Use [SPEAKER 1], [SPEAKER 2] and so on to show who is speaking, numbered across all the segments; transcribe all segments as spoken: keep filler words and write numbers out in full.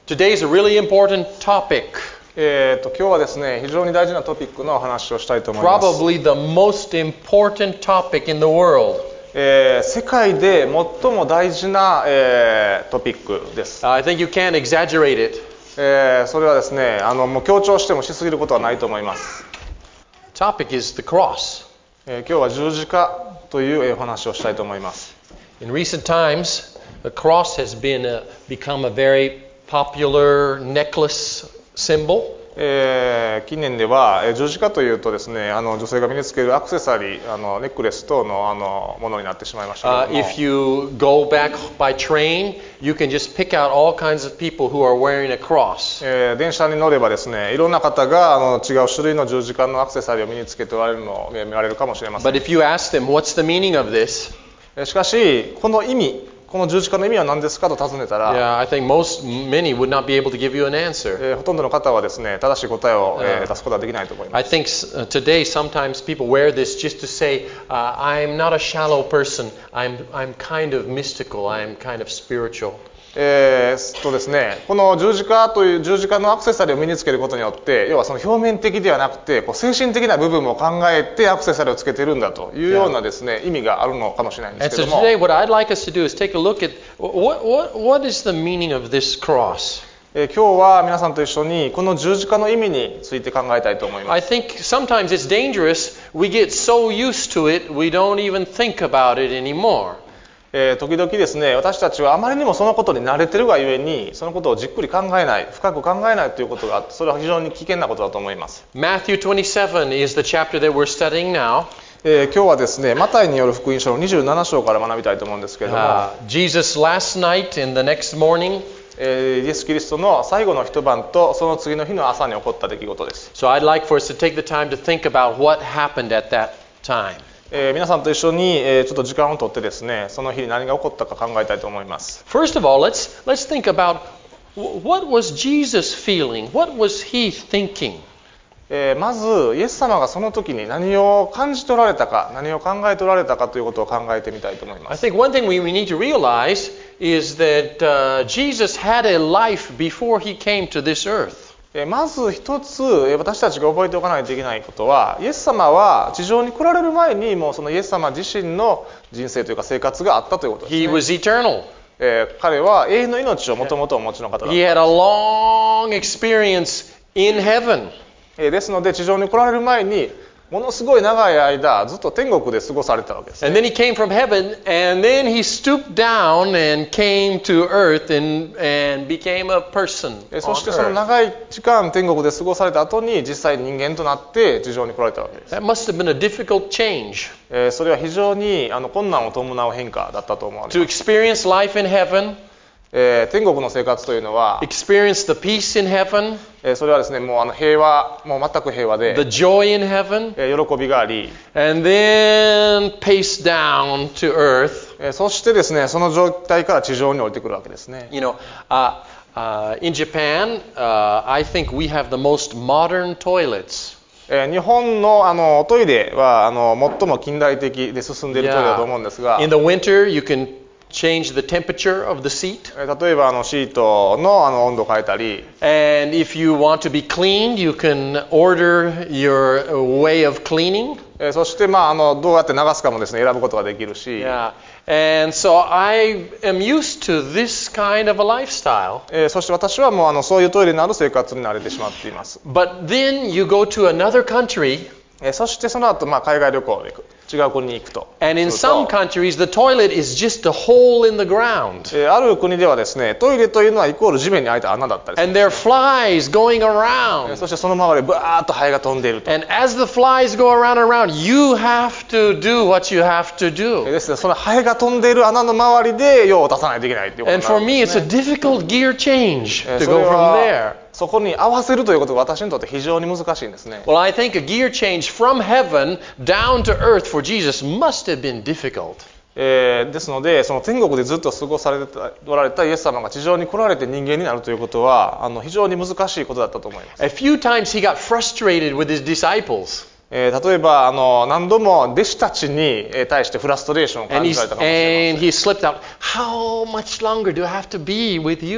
[SPEAKER 1] Today is a really important topic.
[SPEAKER 2] えー、と今日はですね、非常に大事なトピックの話をしたいと思います。
[SPEAKER 1] Probably the most important topic in the world.
[SPEAKER 2] えー、世界で最も大事な、えー、トピックです。
[SPEAKER 1] Uh, I think you can't exaggerate it.
[SPEAKER 2] えー、それはですね、あのもう強調してもしすぎることはないと思います。
[SPEAKER 1] The topic is the cross.
[SPEAKER 2] えー、今日は十字架というお話をしたいと思います。
[SPEAKER 1] In recent times, the cross has been a, become a very popular necklace symbol.
[SPEAKER 2] えー、近年では、えー、十字架というとですね、あの女性が身につけるアクセサリー、あのネックレス等のあのものになってしまいましたけ
[SPEAKER 1] Uh,
[SPEAKER 2] れども、
[SPEAKER 1] if you go back by train, you can just pick out all kinds of people who are wearing a cross.
[SPEAKER 2] えー、電車に乗ればですね、いろんな方があの違う種類の十字架のアクセサリーを身につけておられるのを、えー、見られるかもしれません。
[SPEAKER 1] But if you ask them, what's the meaning of this?
[SPEAKER 2] えー、しかしこの意味、この十字架の意味は何ですかと尋ねたら、
[SPEAKER 1] Yeah, I think most, many would not be able to give you an answer.
[SPEAKER 2] えー、ほとんどの方はですね、正しい答えを、えー
[SPEAKER 1] Yeah.
[SPEAKER 2] 出すことはできないと思いま
[SPEAKER 1] I
[SPEAKER 2] す。
[SPEAKER 1] think uh, today sometimes people wear this just to say, uh, I'm not a shallow person. I'm, I'm kind of mystical. I'm kind of spiritual.
[SPEAKER 2] えー、とですね、この十字架という十字架のアクセサリーを身につけることによって、要はその表面的ではなくて、こう精神的な部分も考えてアクセサリーをつけてるんだというようなですね、意味があるのかもしれないんで
[SPEAKER 1] And
[SPEAKER 2] すけ
[SPEAKER 1] so
[SPEAKER 2] ども、
[SPEAKER 1] today what I'd like us to do is take a look at what, what, what is the meaning of this cross?
[SPEAKER 2] えー、今日は皆さんと一緒にこの十字架の意味について考えたいと思いま
[SPEAKER 1] I
[SPEAKER 2] す。
[SPEAKER 1] think sometimes it's dangerous. We get so used to it, we don't even think about it anymore.
[SPEAKER 2] えー、時々ですね、私たちはあまりにもそのことに慣れてるがゆえに、そのことをじっくり考えない、深く考えないということがあって、それは非常に危険なことだと思います。
[SPEAKER 1] Matthew twenty-seven is the chapter that we're studying now.
[SPEAKER 2] えー、今日はですね、マタイによる福音書のにじゅうなな章から学びたいと思うんですけれども、
[SPEAKER 1] Uh, Jesus last night and the next morning.
[SPEAKER 2] えー、イエス・キリストの最後の一晩とその次の日の朝に起こった出来事です。
[SPEAKER 1] So I'd like for us to take the time to think about what happened at that time.
[SPEAKER 2] えー、皆さんと一緒に、えー、ちょっと時間をとってですね、その日に何が起こったか考えたいと思います。
[SPEAKER 1] First of all, let's let's think about what was Jesus feeling? What was he thinking?
[SPEAKER 2] えー、まずイエス様がその時に何を感じ取られたか、何を考え取られたかということを考えてみたいと思いま
[SPEAKER 1] I
[SPEAKER 2] す。
[SPEAKER 1] think one thing we, we need to realize is that uh, Jesus had a life before he came to this earth.
[SPEAKER 2] えー、まず一つ、えー、私たちが覚えておかないといけないことは、イエス様は地上に来られる前にもうそのイエス様自身の人生というか生活があったということです
[SPEAKER 1] He
[SPEAKER 2] ね。
[SPEAKER 1] was eternal.
[SPEAKER 2] えー、彼は永遠の命をもともとお持ちの方だった。
[SPEAKER 1] He had a long experience in heaven.
[SPEAKER 2] えー、ですので地上に来られる前にものすごい長い間ずっと天国で過ごされてたわけです、ね。
[SPEAKER 1] And then he came from heaven, and then he stooped down and came to earth and, and became a person
[SPEAKER 2] えー、そ
[SPEAKER 1] on
[SPEAKER 2] してその
[SPEAKER 1] earth.
[SPEAKER 2] 長い時間天国で過ごされた後に実際人間となって地上に来られたわけです。
[SPEAKER 1] That must have been a difficult change
[SPEAKER 2] えー、それは非常にあの困難を伴う変化だったと思われ
[SPEAKER 1] to
[SPEAKER 2] ます。
[SPEAKER 1] experience life in heaven,
[SPEAKER 2] えー、天国の生活というのは、
[SPEAKER 1] experience the peace in heaven,
[SPEAKER 2] えー、それはですね、もうあの平和、もう全く平和で、
[SPEAKER 1] the joy in heaven,
[SPEAKER 2] えー、喜びがあり、
[SPEAKER 1] and then pace down to earth.
[SPEAKER 2] えー、そしてですね、その状態から地上に降りてくるわけですね。
[SPEAKER 1] You know, uh, uh, in Japan, uh, I think we have the most modern toilets.
[SPEAKER 2] えー、日本のあのトイレはあの最も近代的で進んでいるトイレだと思うんですが、
[SPEAKER 1] In the winter, you can change the temperature of the seat.
[SPEAKER 2] えー、例えばあのシートのあの温度を変えたり、
[SPEAKER 1] And if you want to be cleaned, you can order your way of cleaning.
[SPEAKER 2] えー、そしてまああのどうやって流すかもですね選ぶことができるし、
[SPEAKER 1] Yeah. And so I am used to this kind of a lifestyle.
[SPEAKER 2] えー、そして私はもうあのそういうトイレのある生活に慣れてしまっています。
[SPEAKER 1] But then you go to another country,
[SPEAKER 2] えー、そしてその後まあ海外旅行で行く、違う国に行くと。
[SPEAKER 1] and in
[SPEAKER 2] する
[SPEAKER 1] some
[SPEAKER 2] と
[SPEAKER 1] countries, the toilet is just a hole in the ground.
[SPEAKER 2] えー、ある国ではですね、トイレというのはイコール地面に開いた穴だったりする。
[SPEAKER 1] And there are flies going
[SPEAKER 2] えー
[SPEAKER 1] around.
[SPEAKER 2] そしてその周りでブワーッとハエが飛んでいると。
[SPEAKER 1] And as the flies go around and around, you have to do what you have to
[SPEAKER 2] えー
[SPEAKER 1] do.
[SPEAKER 2] ですね、そのハエが飛んでいる穴の周りで用を出さないといけないということ
[SPEAKER 1] And
[SPEAKER 2] にな
[SPEAKER 1] for
[SPEAKER 2] るん
[SPEAKER 1] me,
[SPEAKER 2] です
[SPEAKER 1] it's
[SPEAKER 2] ね。
[SPEAKER 1] a difficult gear change
[SPEAKER 2] えー
[SPEAKER 1] to
[SPEAKER 2] それ
[SPEAKER 1] go from
[SPEAKER 2] は
[SPEAKER 1] there.
[SPEAKER 2] そこに合わせるということが私にとって非常に難しいんですね。
[SPEAKER 1] Well, I think a gear change from heaven down to earth for Jesus must have been difficult.
[SPEAKER 2] えー、ですのでその天国でずっと過ごされておられたイエス様が地上に来られて人間になるということはあの非常に難しいことだったと思います。
[SPEAKER 1] A few times he got frustrated with his disciples.
[SPEAKER 2] えー、例えばあの何度も弟子たちに対してフラストレーションを
[SPEAKER 1] And,
[SPEAKER 2] 感
[SPEAKER 1] he's,
[SPEAKER 2] じられたかもしれません。
[SPEAKER 1] and he slipped out. How much longer do I have to be with you?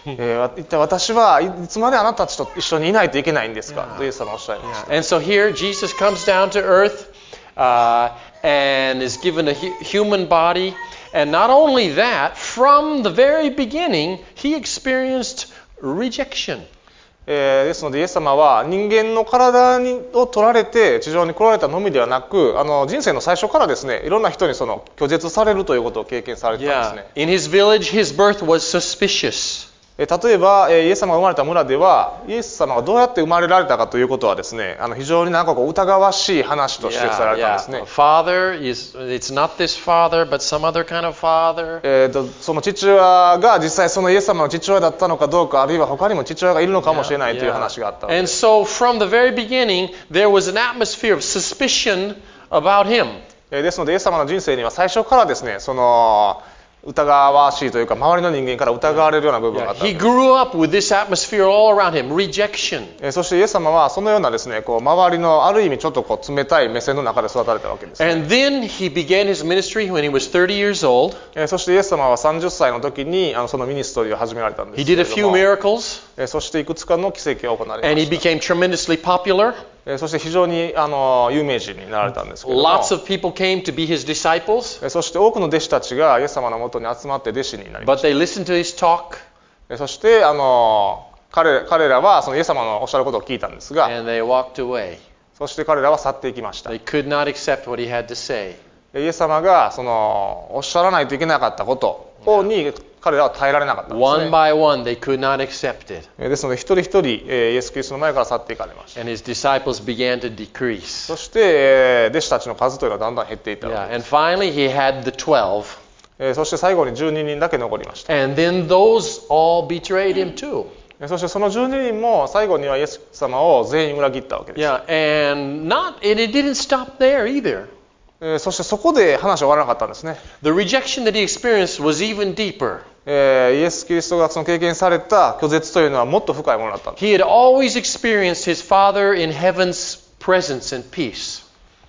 [SPEAKER 2] えー、一体私はいつまであなたたちと一緒にいないといけないんですか、
[SPEAKER 1] Yeah.
[SPEAKER 2] とイエス様はおっしゃいました。
[SPEAKER 1] And so here Jesus comes down to earth uh, and is given a hu- human body. And not only that, from the very beginning, he experienced rejection.
[SPEAKER 2] えー、ですのでイエス様は人間の体にを取られて地上に来られたのみではなく、あの人生の最初からですね、いろんな人にその拒絶されるということを経験されてたんですね。
[SPEAKER 1] Yeah. In his village, his birth was suspicious.
[SPEAKER 2] えー、例えば、えー、イエス様が生まれた村ではイエス様がどうやって生まれられたかということはですね、あの非常になんかこう疑わしい話としてされたんですね。
[SPEAKER 1] Yeah, yeah. Father is, it's not this father, but some other kind of father.
[SPEAKER 2] えー、とその父親が実際そのイエス様の父親だったのかどうか、あるいは他にも父親がいるのかもしれないという話があったわけ
[SPEAKER 1] And
[SPEAKER 2] です。
[SPEAKER 1] so from the very beginning, there was an atmosphere of suspicion about him.
[SPEAKER 2] えー、ですのでイエス様の人生には最初からですね、その疑わしいというか周りの人間から疑われるような部分があったわ
[SPEAKER 1] He
[SPEAKER 2] けです。
[SPEAKER 1] grew up with this atmosphere all around him, rejection.
[SPEAKER 2] えー、そしてイエス様はそのようなですね、こう周りのある意味ちょっとこう冷たい目線の中で育たれたわけです、ね。
[SPEAKER 1] And then he began his ministry when he was thirty years old.
[SPEAKER 2] えー、そしてイエス様はさんじゅっさいの時にあのそのミニストリーを始められたんで
[SPEAKER 1] He
[SPEAKER 2] すけ
[SPEAKER 1] did
[SPEAKER 2] れ
[SPEAKER 1] a
[SPEAKER 2] ど
[SPEAKER 1] few
[SPEAKER 2] も、
[SPEAKER 1] miracles,
[SPEAKER 2] えー、そしていくつかの奇跡を行われ
[SPEAKER 1] and
[SPEAKER 2] ま
[SPEAKER 1] he
[SPEAKER 2] した。
[SPEAKER 1] became tremendously popular.
[SPEAKER 2] えー、そして非常にあの有名人になられたんですけれども、
[SPEAKER 1] Lots of people came to be his disciples,
[SPEAKER 2] えー、そして多くの弟子たちがイエス様のもとに集まって弟子になりま
[SPEAKER 1] but
[SPEAKER 2] した。
[SPEAKER 1] they listened to his talk
[SPEAKER 2] えー、そしてあの彼彼らはそのイエス様のおっしゃることを聞いたんですが、
[SPEAKER 1] and they walked away.
[SPEAKER 2] そして彼らは去っていきました。
[SPEAKER 1] They could not accept what he had to say.
[SPEAKER 2] イエス様がそのおっしゃらないといけなかったことに彼らは耐えられなかったんです
[SPEAKER 1] One
[SPEAKER 2] ね。
[SPEAKER 1] by one, they could not accept it.
[SPEAKER 2] えーですので一人一人えーイエス・キリストの前から去っていかれました。
[SPEAKER 1] And his disciples began to decrease.
[SPEAKER 2] そしてえー弟子たちの数というのはだんだん減っていったわ
[SPEAKER 1] Yeah,
[SPEAKER 2] けで
[SPEAKER 1] and
[SPEAKER 2] す。
[SPEAKER 1] finally he had the twelve.
[SPEAKER 2] えーそして最後にじゅうににんだけ残りました。
[SPEAKER 1] And then those all betrayed him too.
[SPEAKER 2] えーそしてそのじゅうににんも最後にはイエス様を全員裏切ったわけです。
[SPEAKER 1] Yeah, and not and it didn't stop there either.
[SPEAKER 2] えーそしてそこで話は終わらなかったんですね。
[SPEAKER 1] The rejection that he experienced was even deeper.
[SPEAKER 2] えーイエス・キリストがその経験された拒絶というのはもっと深いものだったんです。
[SPEAKER 1] He had always experienced his Father in heaven's presence and peace.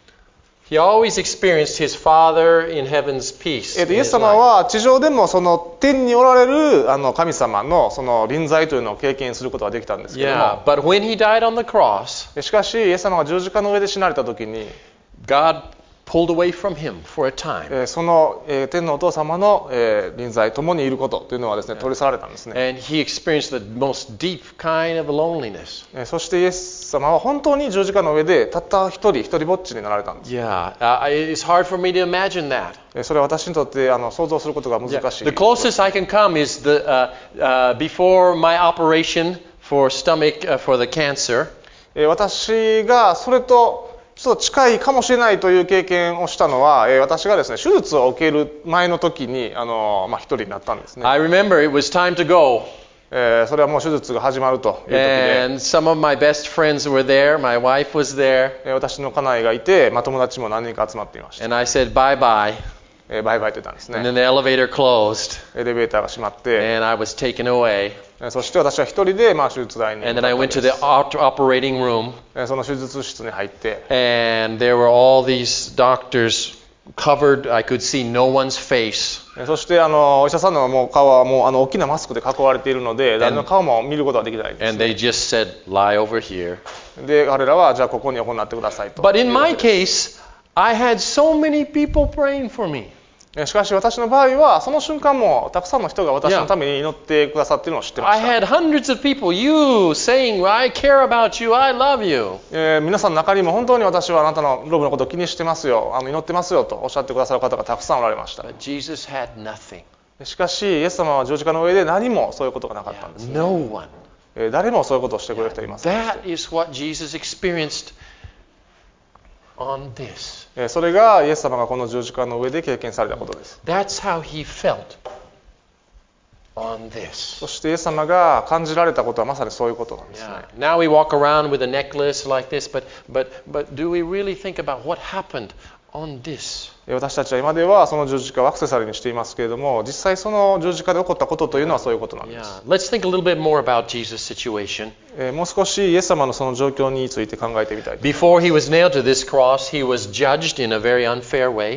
[SPEAKER 1] He always experienced his Father in heaven's peace.
[SPEAKER 2] えーと
[SPEAKER 1] in
[SPEAKER 2] イエ
[SPEAKER 1] his
[SPEAKER 2] ス様
[SPEAKER 1] life.
[SPEAKER 2] は地上でもその天におられるあの神様のその臨在というのを経験することができたんですけど
[SPEAKER 1] Yeah,
[SPEAKER 2] も、
[SPEAKER 1] but when he died on the cross,
[SPEAKER 2] しかしイエス様が十字架の上で死なれた時に、
[SPEAKER 1] God pulled away from him for a time.
[SPEAKER 2] えーその、えー天のお父様の、えー臨在共にいることというのはですね、取り去られたんですね。
[SPEAKER 1] And he experienced the most deep kind of loneliness.
[SPEAKER 2] えーそしてイエス様は本当に十字架の上でたった一人一人ぼっちになられたんです。
[SPEAKER 1] Yeah, uh, it's hard for me to imagine that.
[SPEAKER 2] えーそれは私にとってあの想像することが
[SPEAKER 1] Yeah.
[SPEAKER 2] 難しい。
[SPEAKER 1] The closest I can come is the uh, uh, before my operation for stomach uh, for the cancer.
[SPEAKER 2] えー私がそれとちょっと近いかもしれないという経験をしたのは、えー私がですね手術を受ける前の時にあの、まあ、一人になったんですね。
[SPEAKER 1] I remember it was time to go,
[SPEAKER 2] えーそれはもう手術が始まるという時で、
[SPEAKER 1] and some of my best friends were there. My wife was there,
[SPEAKER 2] えー私の家内がいて、まあ、友達も何人か集まっていました。
[SPEAKER 1] and I said bye bye.
[SPEAKER 2] えーバイバイと言ったんです
[SPEAKER 1] And
[SPEAKER 2] ね。
[SPEAKER 1] then the elevator closed,
[SPEAKER 2] エレベーターが閉まって、
[SPEAKER 1] and I was taken away.
[SPEAKER 2] えーそして私は一人で、まあ、手術台に向か
[SPEAKER 1] And
[SPEAKER 2] った
[SPEAKER 1] then
[SPEAKER 2] ん
[SPEAKER 1] I
[SPEAKER 2] で
[SPEAKER 1] went to
[SPEAKER 2] す
[SPEAKER 1] the op- operating room,
[SPEAKER 2] えーその手術室に入って、
[SPEAKER 1] and there were all these doctors covered. I could see no one's face.
[SPEAKER 2] えーそしてあのお医者さんのもう顔はもうあの大きなマスクで囲われているので、誰の顔も見ることはできないんです
[SPEAKER 1] And they just said, lie over here.
[SPEAKER 2] で彼らはじゃあここに行ってくださいと。
[SPEAKER 1] But in my case, I had so many people praying for me.
[SPEAKER 2] しかし私の場合はその瞬間もたくさんの人が私のために祈ってくださっているのを知ってま
[SPEAKER 1] I
[SPEAKER 2] した。
[SPEAKER 1] had hundreds of people, you saying, I care about you, I love you.
[SPEAKER 2] えー皆さんの中にも本当に私はあなたのロブのことを気にしてますよ、あの祈ってますよとおっしゃってくださる方がたくさんおられました。
[SPEAKER 1] But Jesus had nothing.
[SPEAKER 2] しかしイエス様は十字架の上で何もそういうことがなかったんです、
[SPEAKER 1] No one.
[SPEAKER 2] えー誰もそういうことをしてくれる人はいませんでした。
[SPEAKER 1] That is what Jesus experienced on this.
[SPEAKER 2] えーそれがイエス様がこの十字架の上で経験されたことです。
[SPEAKER 1] That's how he felt on this.
[SPEAKER 2] そしてイエス様が感じられたことはまさにそういうことなんですね。
[SPEAKER 1] Yeah. Now we walk around with a necklace like this, but, but, but do we really think about what happened on this?
[SPEAKER 2] えー私たちは今ではその十字架をアクセサリーにしていますけれども、実際その十字架で起こったことというのはそういうことなんで
[SPEAKER 1] Yeah.
[SPEAKER 2] す。
[SPEAKER 1] Let's think a little bit more about Jesus' situation.
[SPEAKER 2] えーもう少しイエス様のその状況について考えてみたいと。
[SPEAKER 1] Before he was nailed to this cross, he was judged in a very unfair way.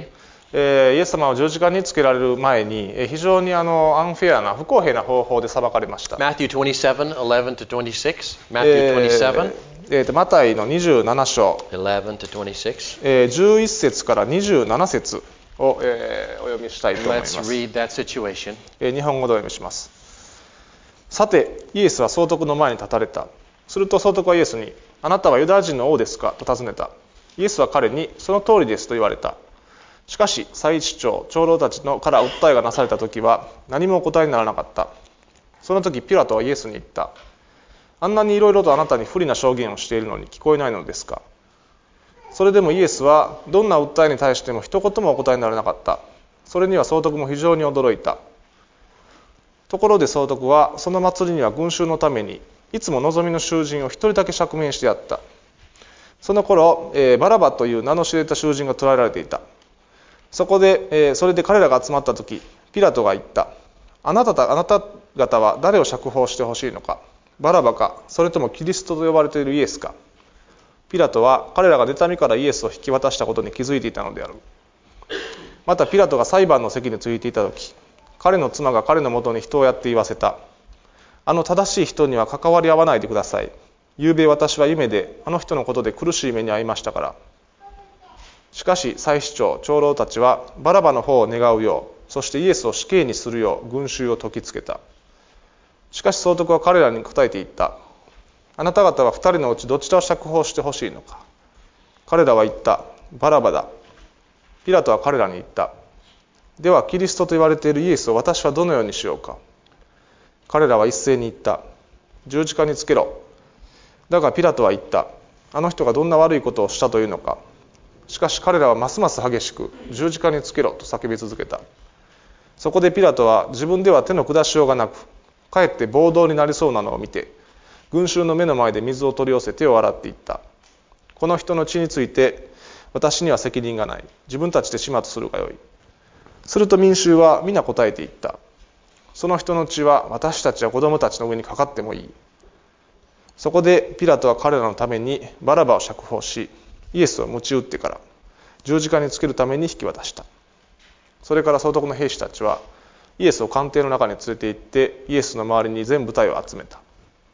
[SPEAKER 2] えーイエス様は十字架につけられる前に、えー非常にあのアンフェアな不公平な方法で裁かれました。
[SPEAKER 1] Matthew twenty-seven, eleven to twenty-six.
[SPEAKER 2] え
[SPEAKER 1] Matthew
[SPEAKER 2] ー
[SPEAKER 1] twenty-seven,
[SPEAKER 2] えーとマタイのにじゅうなな章、
[SPEAKER 1] eleven to twenty-six.
[SPEAKER 2] えーじゅういっ節からにじゅうなな節を、えーお読みしたいと思いま
[SPEAKER 1] Let's
[SPEAKER 2] す。
[SPEAKER 1] read that situation.
[SPEAKER 2] えー日本語でお読みします。さてイエスは総督の前に立たれた。すると総督はイエスに、あなたはユダヤ人の王ですかと尋ねた。イエスは彼に、その通りですと言われた。しかし祭司長長老たちのから訴えがなされた時は何もお答えにならなかった。その時ピラトはイエスに言った。あんなにいろいろとあなたに不利な証言をしているのに聞こえないのですか。それでもイエスはどんな訴えに対しても一言もお答えにならなかった。それには総督も非常に驚いた。ところで総督はその祭りには群衆のためにいつも望みの囚人を一人だけ釈明してやった。その頃、えーバラバという名の知れた囚人が捕らえられていた。そこで、えーそれで彼らが集まった時、ピラトが言った。あなたたあなた方は誰を釈放してほしいのか。バラバか、それともキリストと呼ばれているイエスか。ピラトは彼らが妬みからイエスを引き渡したことに気づいていたのである。またピラトが裁判の席についていた時、彼の妻が彼のもとに人をやって言わせた。あの正しい人には関わり合わないでください。ゆうべ私は夢であの人のことで苦しい目に遭いましたから。しかし祭司長長老たちはバラバの方を願うよう、そしてイエスを死刑にするよう群衆を説きつけた。しかし総督は彼らに答えて言った。あなた方は二人のうちどちらを釈放してほしいのか。彼らは言った。バラバだ。ピラトは彼らに言った。ではキリストと言われているイエスを私はどのようにしようか。彼らは一斉に言った。十字架につけろ。だがピラトは言った。あの人がどんな悪いことをしたというのか。しかし彼らはますます激しく十字架につけろと叫び続けた。そこでピラトは自分では手の下しようがなく、かえって暴動になりそうなのを見て、群衆の目の前で水を取り寄せ手を洗っていった。この人の血について私には責任がない。自分たちで始末するがよい。すると民衆は皆答えていった。その人の血は私たちや子供たちの上にかかってもいい。そこでピラトは彼らのためにバラバを釈放し、イエスを鞭打ってから十字架につけるために引き渡した。それから総督の兵士たちはイエスを官邸の中に連れて行ってイエスの周りに全部隊を集めた。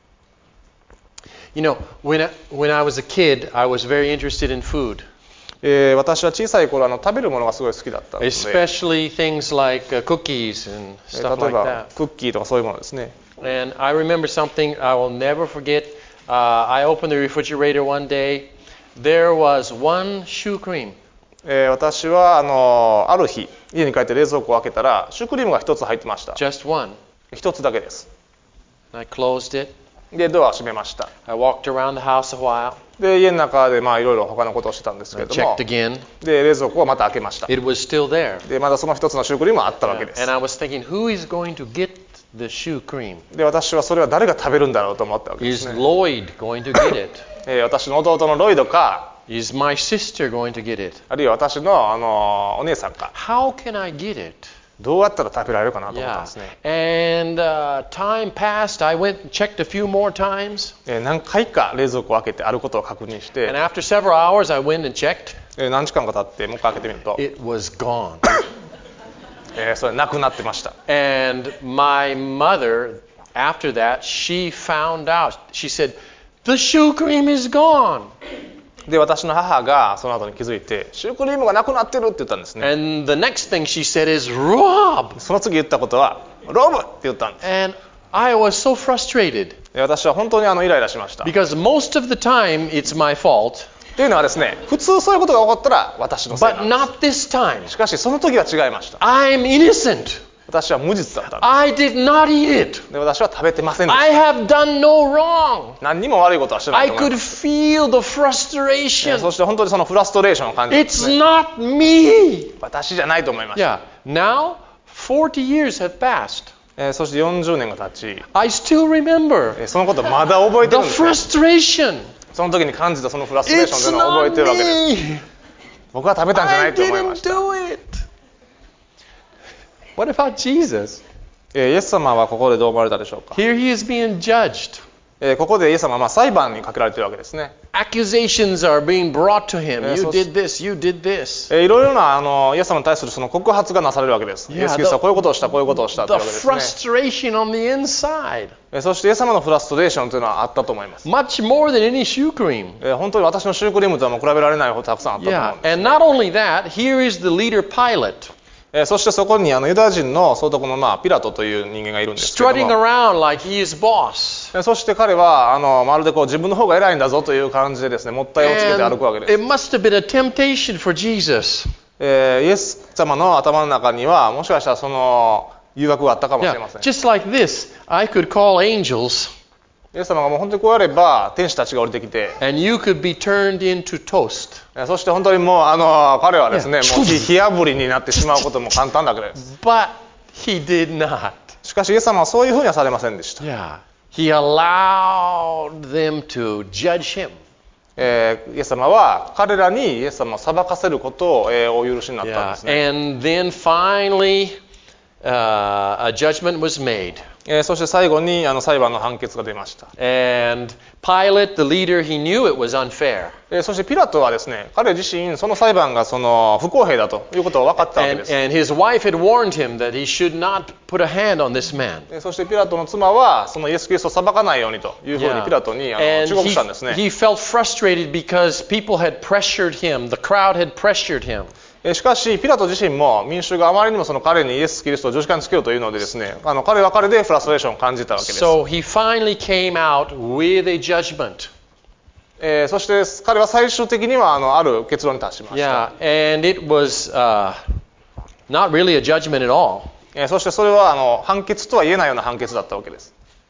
[SPEAKER 1] You know, when I, when I was a kid, I was very interested in food,
[SPEAKER 2] えー私は小さい頃あの食べるものがすごい好きだったので、
[SPEAKER 1] especially things like uh, cookies and
[SPEAKER 2] えー
[SPEAKER 1] stuff
[SPEAKER 2] 例え
[SPEAKER 1] like
[SPEAKER 2] ば
[SPEAKER 1] that.
[SPEAKER 2] クッキーとかそういうものですね。
[SPEAKER 1] And I remember something I will never forget. Uh, I opened the refrigerator one day. There was one shoe cream.
[SPEAKER 2] えー私はあのある日家に帰って冷蔵庫を開けたらシュークリームが一つ入ってました。
[SPEAKER 1] Just one.
[SPEAKER 2] 一つだけです。
[SPEAKER 1] I closed it.
[SPEAKER 2] でドアを閉めました。
[SPEAKER 1] I walked around the house a while.
[SPEAKER 2] で家の中でまあいろいろ他のことをしてたんですけ
[SPEAKER 1] I
[SPEAKER 2] れども、
[SPEAKER 1] checked again.
[SPEAKER 2] で冷蔵庫をまた開けました。
[SPEAKER 1] It was still there.
[SPEAKER 2] でまだその一つのシュークリームはあったわけです。
[SPEAKER 1] And I was thinking, who is going to get the shoe cream?
[SPEAKER 2] で私はそれは誰が食べるんだろうと思ったわけです
[SPEAKER 1] Is
[SPEAKER 2] ね。
[SPEAKER 1] Lloyd going to get it?
[SPEAKER 2] えー私の弟のロイドか、
[SPEAKER 1] Is my sister going to get it?
[SPEAKER 2] あるいは私の、あのお姉さんか、
[SPEAKER 1] How can I get it?
[SPEAKER 2] どうやったら食べられるかなと思ったん
[SPEAKER 1] Yeah.
[SPEAKER 2] ですね。
[SPEAKER 1] And uh, time passed. I went and checked a few more times.
[SPEAKER 2] えー何回か冷蔵庫を開けてあることを確認し
[SPEAKER 1] And
[SPEAKER 2] て、
[SPEAKER 1] after several hours, I went and checked.
[SPEAKER 2] えー何時間か経ってもう一回開けてみると、
[SPEAKER 1] It was gone.
[SPEAKER 2] えーそれなくなってました。
[SPEAKER 1] And my mother, after that, she found out. She said, the shoe cream is gone.
[SPEAKER 2] で私の母がその後に気づいて、シュークリームがなくなってるって言ったんですね。
[SPEAKER 1] And the next thing she said is, Rob.
[SPEAKER 2] その次言ったことはロブって言ったんです。
[SPEAKER 1] And I was so frustrated
[SPEAKER 2] で私は本当にあのイライラしました。
[SPEAKER 1] because most of the time it's my fault,
[SPEAKER 2] というのはですね、普通そういうことが起こったら私のせいな
[SPEAKER 1] but
[SPEAKER 2] んで
[SPEAKER 1] not this time.
[SPEAKER 2] す。しかしその時は違いました。
[SPEAKER 1] I'm innocent.
[SPEAKER 2] 私は無実だったんで
[SPEAKER 1] I did not eat it.
[SPEAKER 2] す。で私は食べてませんでし
[SPEAKER 1] I have done no wrong.
[SPEAKER 2] た。何にも悪いことはしてない
[SPEAKER 1] I
[SPEAKER 2] と思い
[SPEAKER 1] could
[SPEAKER 2] ます。
[SPEAKER 1] feel the
[SPEAKER 2] え
[SPEAKER 1] frustration.
[SPEAKER 2] そして本当にそのフラストレーションを感じてますね。
[SPEAKER 1] It's not me.
[SPEAKER 2] 私じゃないと思いました。
[SPEAKER 1] Yeah. Now, forty years have passed.
[SPEAKER 2] えーそしてよんじゅうねんが経ち、
[SPEAKER 1] I still remember
[SPEAKER 2] えーそのことまだ覚えて
[SPEAKER 1] the
[SPEAKER 2] るんですよ。
[SPEAKER 1] frustration.
[SPEAKER 2] その時に感じたそのフラストレーション
[SPEAKER 1] It's
[SPEAKER 2] というのを覚えてるわけです。
[SPEAKER 1] not me.
[SPEAKER 2] 僕は食べたんじゃな
[SPEAKER 1] I
[SPEAKER 2] いと思いま
[SPEAKER 1] didn't
[SPEAKER 2] した。
[SPEAKER 1] do it. What about Jesus?
[SPEAKER 2] えーイエス様はここでどう思われたでしょうか。
[SPEAKER 1] Here he is being judged.
[SPEAKER 2] えーここでイエス様はまあ裁判にかけられているわけですね。
[SPEAKER 1] Accusations are being brought to him.
[SPEAKER 2] Yeah,
[SPEAKER 1] You
[SPEAKER 2] so-
[SPEAKER 1] did this, you did this.
[SPEAKER 2] えーいろいろなあのイエス様に対するその告発がなされるわけです。
[SPEAKER 1] Yeah,
[SPEAKER 2] イエス・キリストはこういうことをしたこういうことをしたという
[SPEAKER 1] The
[SPEAKER 2] わけですね。
[SPEAKER 1] frustration on the inside.
[SPEAKER 2] えーそしてイエス様のフラストレーションというのはあったと思います。
[SPEAKER 1] Much more than any shoe cream.
[SPEAKER 2] えー本当に私のシュークリームとはもう比べられないほどたくさんあったと思
[SPEAKER 1] Yeah,
[SPEAKER 2] うんです。
[SPEAKER 1] and not only that, here is the leader Pilate,
[SPEAKER 2] えーそしてそこにあのユダヤ人の総督のまあピラトという人間がいるんですけど
[SPEAKER 1] strutting
[SPEAKER 2] も、
[SPEAKER 1] around like he is boss.
[SPEAKER 2] えーそして彼はあのまるでこう自分の方が偉いんだぞという感じでですね、もったいをつけて歩くわけ
[SPEAKER 1] And
[SPEAKER 2] です。
[SPEAKER 1] it must have been a temptation for Jesus.
[SPEAKER 2] えーイエス様の頭の中にはもしかしたらその誘惑があったかもしれ
[SPEAKER 1] Yeah,
[SPEAKER 2] ません。
[SPEAKER 1] just like this, I could call angels
[SPEAKER 2] イエス様がもう本当にこうやれば天使たちが降りてきて、
[SPEAKER 1] and you could be turned into toast.
[SPEAKER 2] えーそして本当にもうあの彼はですね、
[SPEAKER 1] Yeah.
[SPEAKER 2] もう火火あぶりになってしまうことも簡単だけです。
[SPEAKER 1] But he did not.
[SPEAKER 2] しかしイエス様はそういうふうにはされませんでした。
[SPEAKER 1] Yeah. He allowed them to judge him.
[SPEAKER 2] えーイエス様は彼らにイエス様を裁かせることを、えーお許しになったん
[SPEAKER 1] Yeah.
[SPEAKER 2] ですね。
[SPEAKER 1] And then finally, uh, a judgment was made.
[SPEAKER 2] えーそして最後にあの裁判の判決が出ました。
[SPEAKER 1] And Pilate, the leader, he knew it was unfair.
[SPEAKER 2] えーそしてピラトはですね、彼自身その裁判がその不公平だということを分かったわけ
[SPEAKER 1] And,
[SPEAKER 2] です。
[SPEAKER 1] and his wife had warned him that he should not put a hand on this man.
[SPEAKER 2] えーそしてピラトの妻はそのイエス・キリストを裁かないようにというふうに
[SPEAKER 1] Yeah.
[SPEAKER 2] ピラトにあの
[SPEAKER 1] And
[SPEAKER 2] 忠告
[SPEAKER 1] he,
[SPEAKER 2] したんですね。
[SPEAKER 1] he felt frustrated because people had pressured him. The crowd had pressured him.
[SPEAKER 2] えーしかしピラト自身も民衆があまりにもその彼にイエス・キリストを十字架につけようというのでですね、あの彼は彼でフラストレーションを感じたわけです。
[SPEAKER 1] So he finally came out with a judgment.
[SPEAKER 2] えーそして彼は最終的にはあのある結論に達しました。
[SPEAKER 1] Yeah, and it was uh, not really a judgment at all.
[SPEAKER 2] えーそしてそれはあの判決とは言えないような判決だったわけです。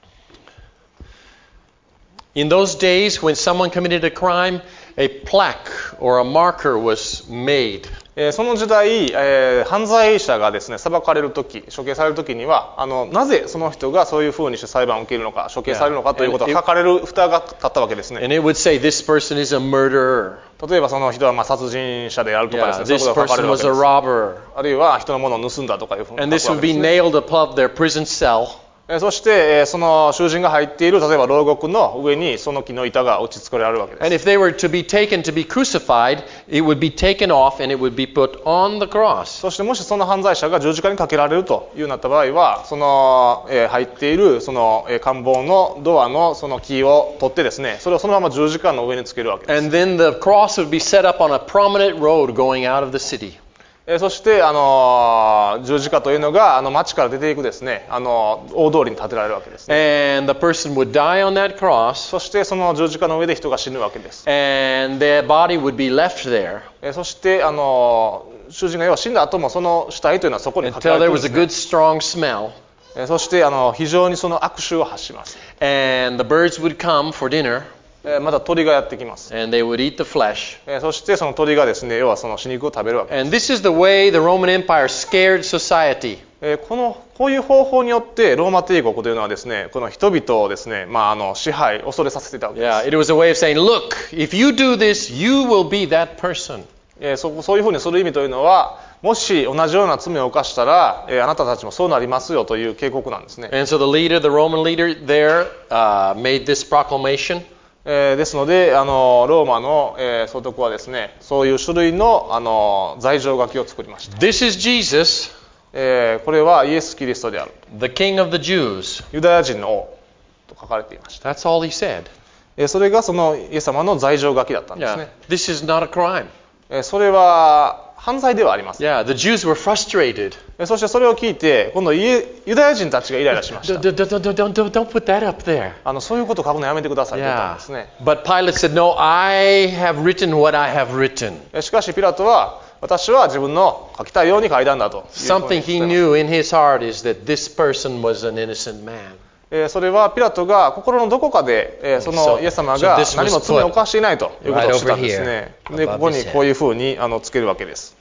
[SPEAKER 1] In those days, when someone committed a crime, a plaque or a marker was made.
[SPEAKER 2] えーその時代、えー犯罪者がですね裁かれるとき、処刑されるときにはあのなぜその人がそういうふうにして裁判を受けるのか、処刑されるのかということが書かれる蓋が立ったわけですね。
[SPEAKER 1] And it would say, this person is a murderer.
[SPEAKER 2] 例えばその人はまあ殺人者であるとかですね、
[SPEAKER 1] Yeah,
[SPEAKER 2] そういう
[SPEAKER 1] this
[SPEAKER 2] ことが書かれ
[SPEAKER 1] person
[SPEAKER 2] るわ
[SPEAKER 1] was
[SPEAKER 2] け
[SPEAKER 1] a
[SPEAKER 2] です。
[SPEAKER 1] robber.
[SPEAKER 2] あるいは人のものを盗んだとかいうふうに
[SPEAKER 1] And
[SPEAKER 2] 書
[SPEAKER 1] this
[SPEAKER 2] くわ
[SPEAKER 1] would
[SPEAKER 2] け
[SPEAKER 1] be
[SPEAKER 2] ですね。
[SPEAKER 1] nailed above their prison cell.
[SPEAKER 2] えーそして、えーその囚人が入っている例えば牢獄の上にその木の板が打ち付けられるわけです。
[SPEAKER 1] And if they were to be taken to be crucified, it would be taken off and it would be put on the cross.
[SPEAKER 2] そしてもしその犯罪者が十字架にかけられるというようになった場合は、その、えー入っているその、えー官房のドアのその木を取ってですね、それをそのまま十字架の上につけるわけです。
[SPEAKER 1] And then the cross would be set up on a prominent road going out of the city.
[SPEAKER 2] えーそしてあのー十字架というのがあの町から出ていくですね、あの大通りに建てられるわけです、ね。
[SPEAKER 1] And the person would die on that cross,
[SPEAKER 2] そしてその十字架の上で人が死ぬわけです。
[SPEAKER 1] and their body would be left there
[SPEAKER 2] えーそしてあのー囚人が要は死んだ後もその死体というのはそこにかけら
[SPEAKER 1] until
[SPEAKER 2] れて
[SPEAKER 1] there
[SPEAKER 2] いるん
[SPEAKER 1] was
[SPEAKER 2] で
[SPEAKER 1] a
[SPEAKER 2] す、
[SPEAKER 1] good
[SPEAKER 2] ね。
[SPEAKER 1] strong smell.
[SPEAKER 2] えーそしてあの非常にその悪臭を発します。
[SPEAKER 1] And the birds would come for dinner,
[SPEAKER 2] えーまた鳥がやってきます。
[SPEAKER 1] and they would eat the flesh.
[SPEAKER 2] えーそしてその鳥がですね、要はその死肉を食べるわけです。
[SPEAKER 1] And this is the way the Roman Empire scared society.
[SPEAKER 2] えーこのこういう方法によってローマ帝国というのはですね、この人々をですね、まああの支配、恐れさせていたわけです。
[SPEAKER 1] Yeah, it was a way of saying, look, if you do this, you will be that person.
[SPEAKER 2] えーそそういうふうにする意味というのは、もし同じような罪を犯したら、えーあなたたちもそうなりますよという警告なんですね。
[SPEAKER 1] And so the leader, the Roman leader there, uh, made this proclamation.
[SPEAKER 2] えーですので、あのローマの、えー総督はですね、そういう種類のあの罪状書きを作りました。
[SPEAKER 1] This is Jesus,
[SPEAKER 2] えーこれはイエス・キリストである。
[SPEAKER 1] the King of the Jews.
[SPEAKER 2] ユダヤ人の王と書かれていました。
[SPEAKER 1] That's all he said.
[SPEAKER 2] えーそれがそのイエス様の罪状書きだったんです
[SPEAKER 1] Yeah,
[SPEAKER 2] ね。
[SPEAKER 1] this is not a crime.
[SPEAKER 2] えーそれは犯罪ではありません。
[SPEAKER 1] Yeah, the Jews were frustrated.
[SPEAKER 2] えーそしてそれを聞いて、今度イエユダヤ人たちがイライラしまし
[SPEAKER 1] Don't,
[SPEAKER 2] た。
[SPEAKER 1] don't, don't, don't, don't, don't put that up there.
[SPEAKER 2] あのそういうことを書くのやめてくださいと言ったん
[SPEAKER 1] Yeah.
[SPEAKER 2] ですね。
[SPEAKER 1] But Pilate said, no, I have written what I have written.
[SPEAKER 2] えーしかしピラトは、私は自分の書きたいように書いたんだというふうに言
[SPEAKER 1] Something
[SPEAKER 2] って
[SPEAKER 1] he
[SPEAKER 2] ます。
[SPEAKER 1] knew in his heart is that this person was an innocent man.
[SPEAKER 2] えーそれはピラトが心のどこかで、えーその
[SPEAKER 1] So-
[SPEAKER 2] イエス様
[SPEAKER 1] so
[SPEAKER 2] が
[SPEAKER 1] this was
[SPEAKER 2] 何も罪を犯していないということを知ったんです
[SPEAKER 1] right
[SPEAKER 2] ね。
[SPEAKER 1] over here,
[SPEAKER 2] で、
[SPEAKER 1] above
[SPEAKER 2] ここに
[SPEAKER 1] his head.
[SPEAKER 2] こういうふうにあのつけるわけです。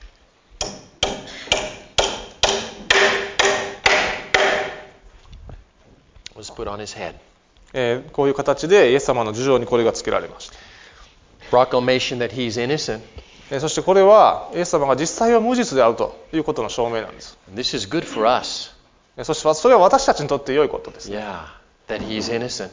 [SPEAKER 1] Was put on his head.
[SPEAKER 2] えーこういう形でイエス様の頭上にこれがつけられました。
[SPEAKER 1] Proclamation that he's innocent.
[SPEAKER 2] えーそしてこれはイエス様が実際は無実であるということの証明なんです。
[SPEAKER 1] And this is good for us.
[SPEAKER 2] えーそしてそれは私たちにとって良いことです。
[SPEAKER 1] Yeah, that he's innocent.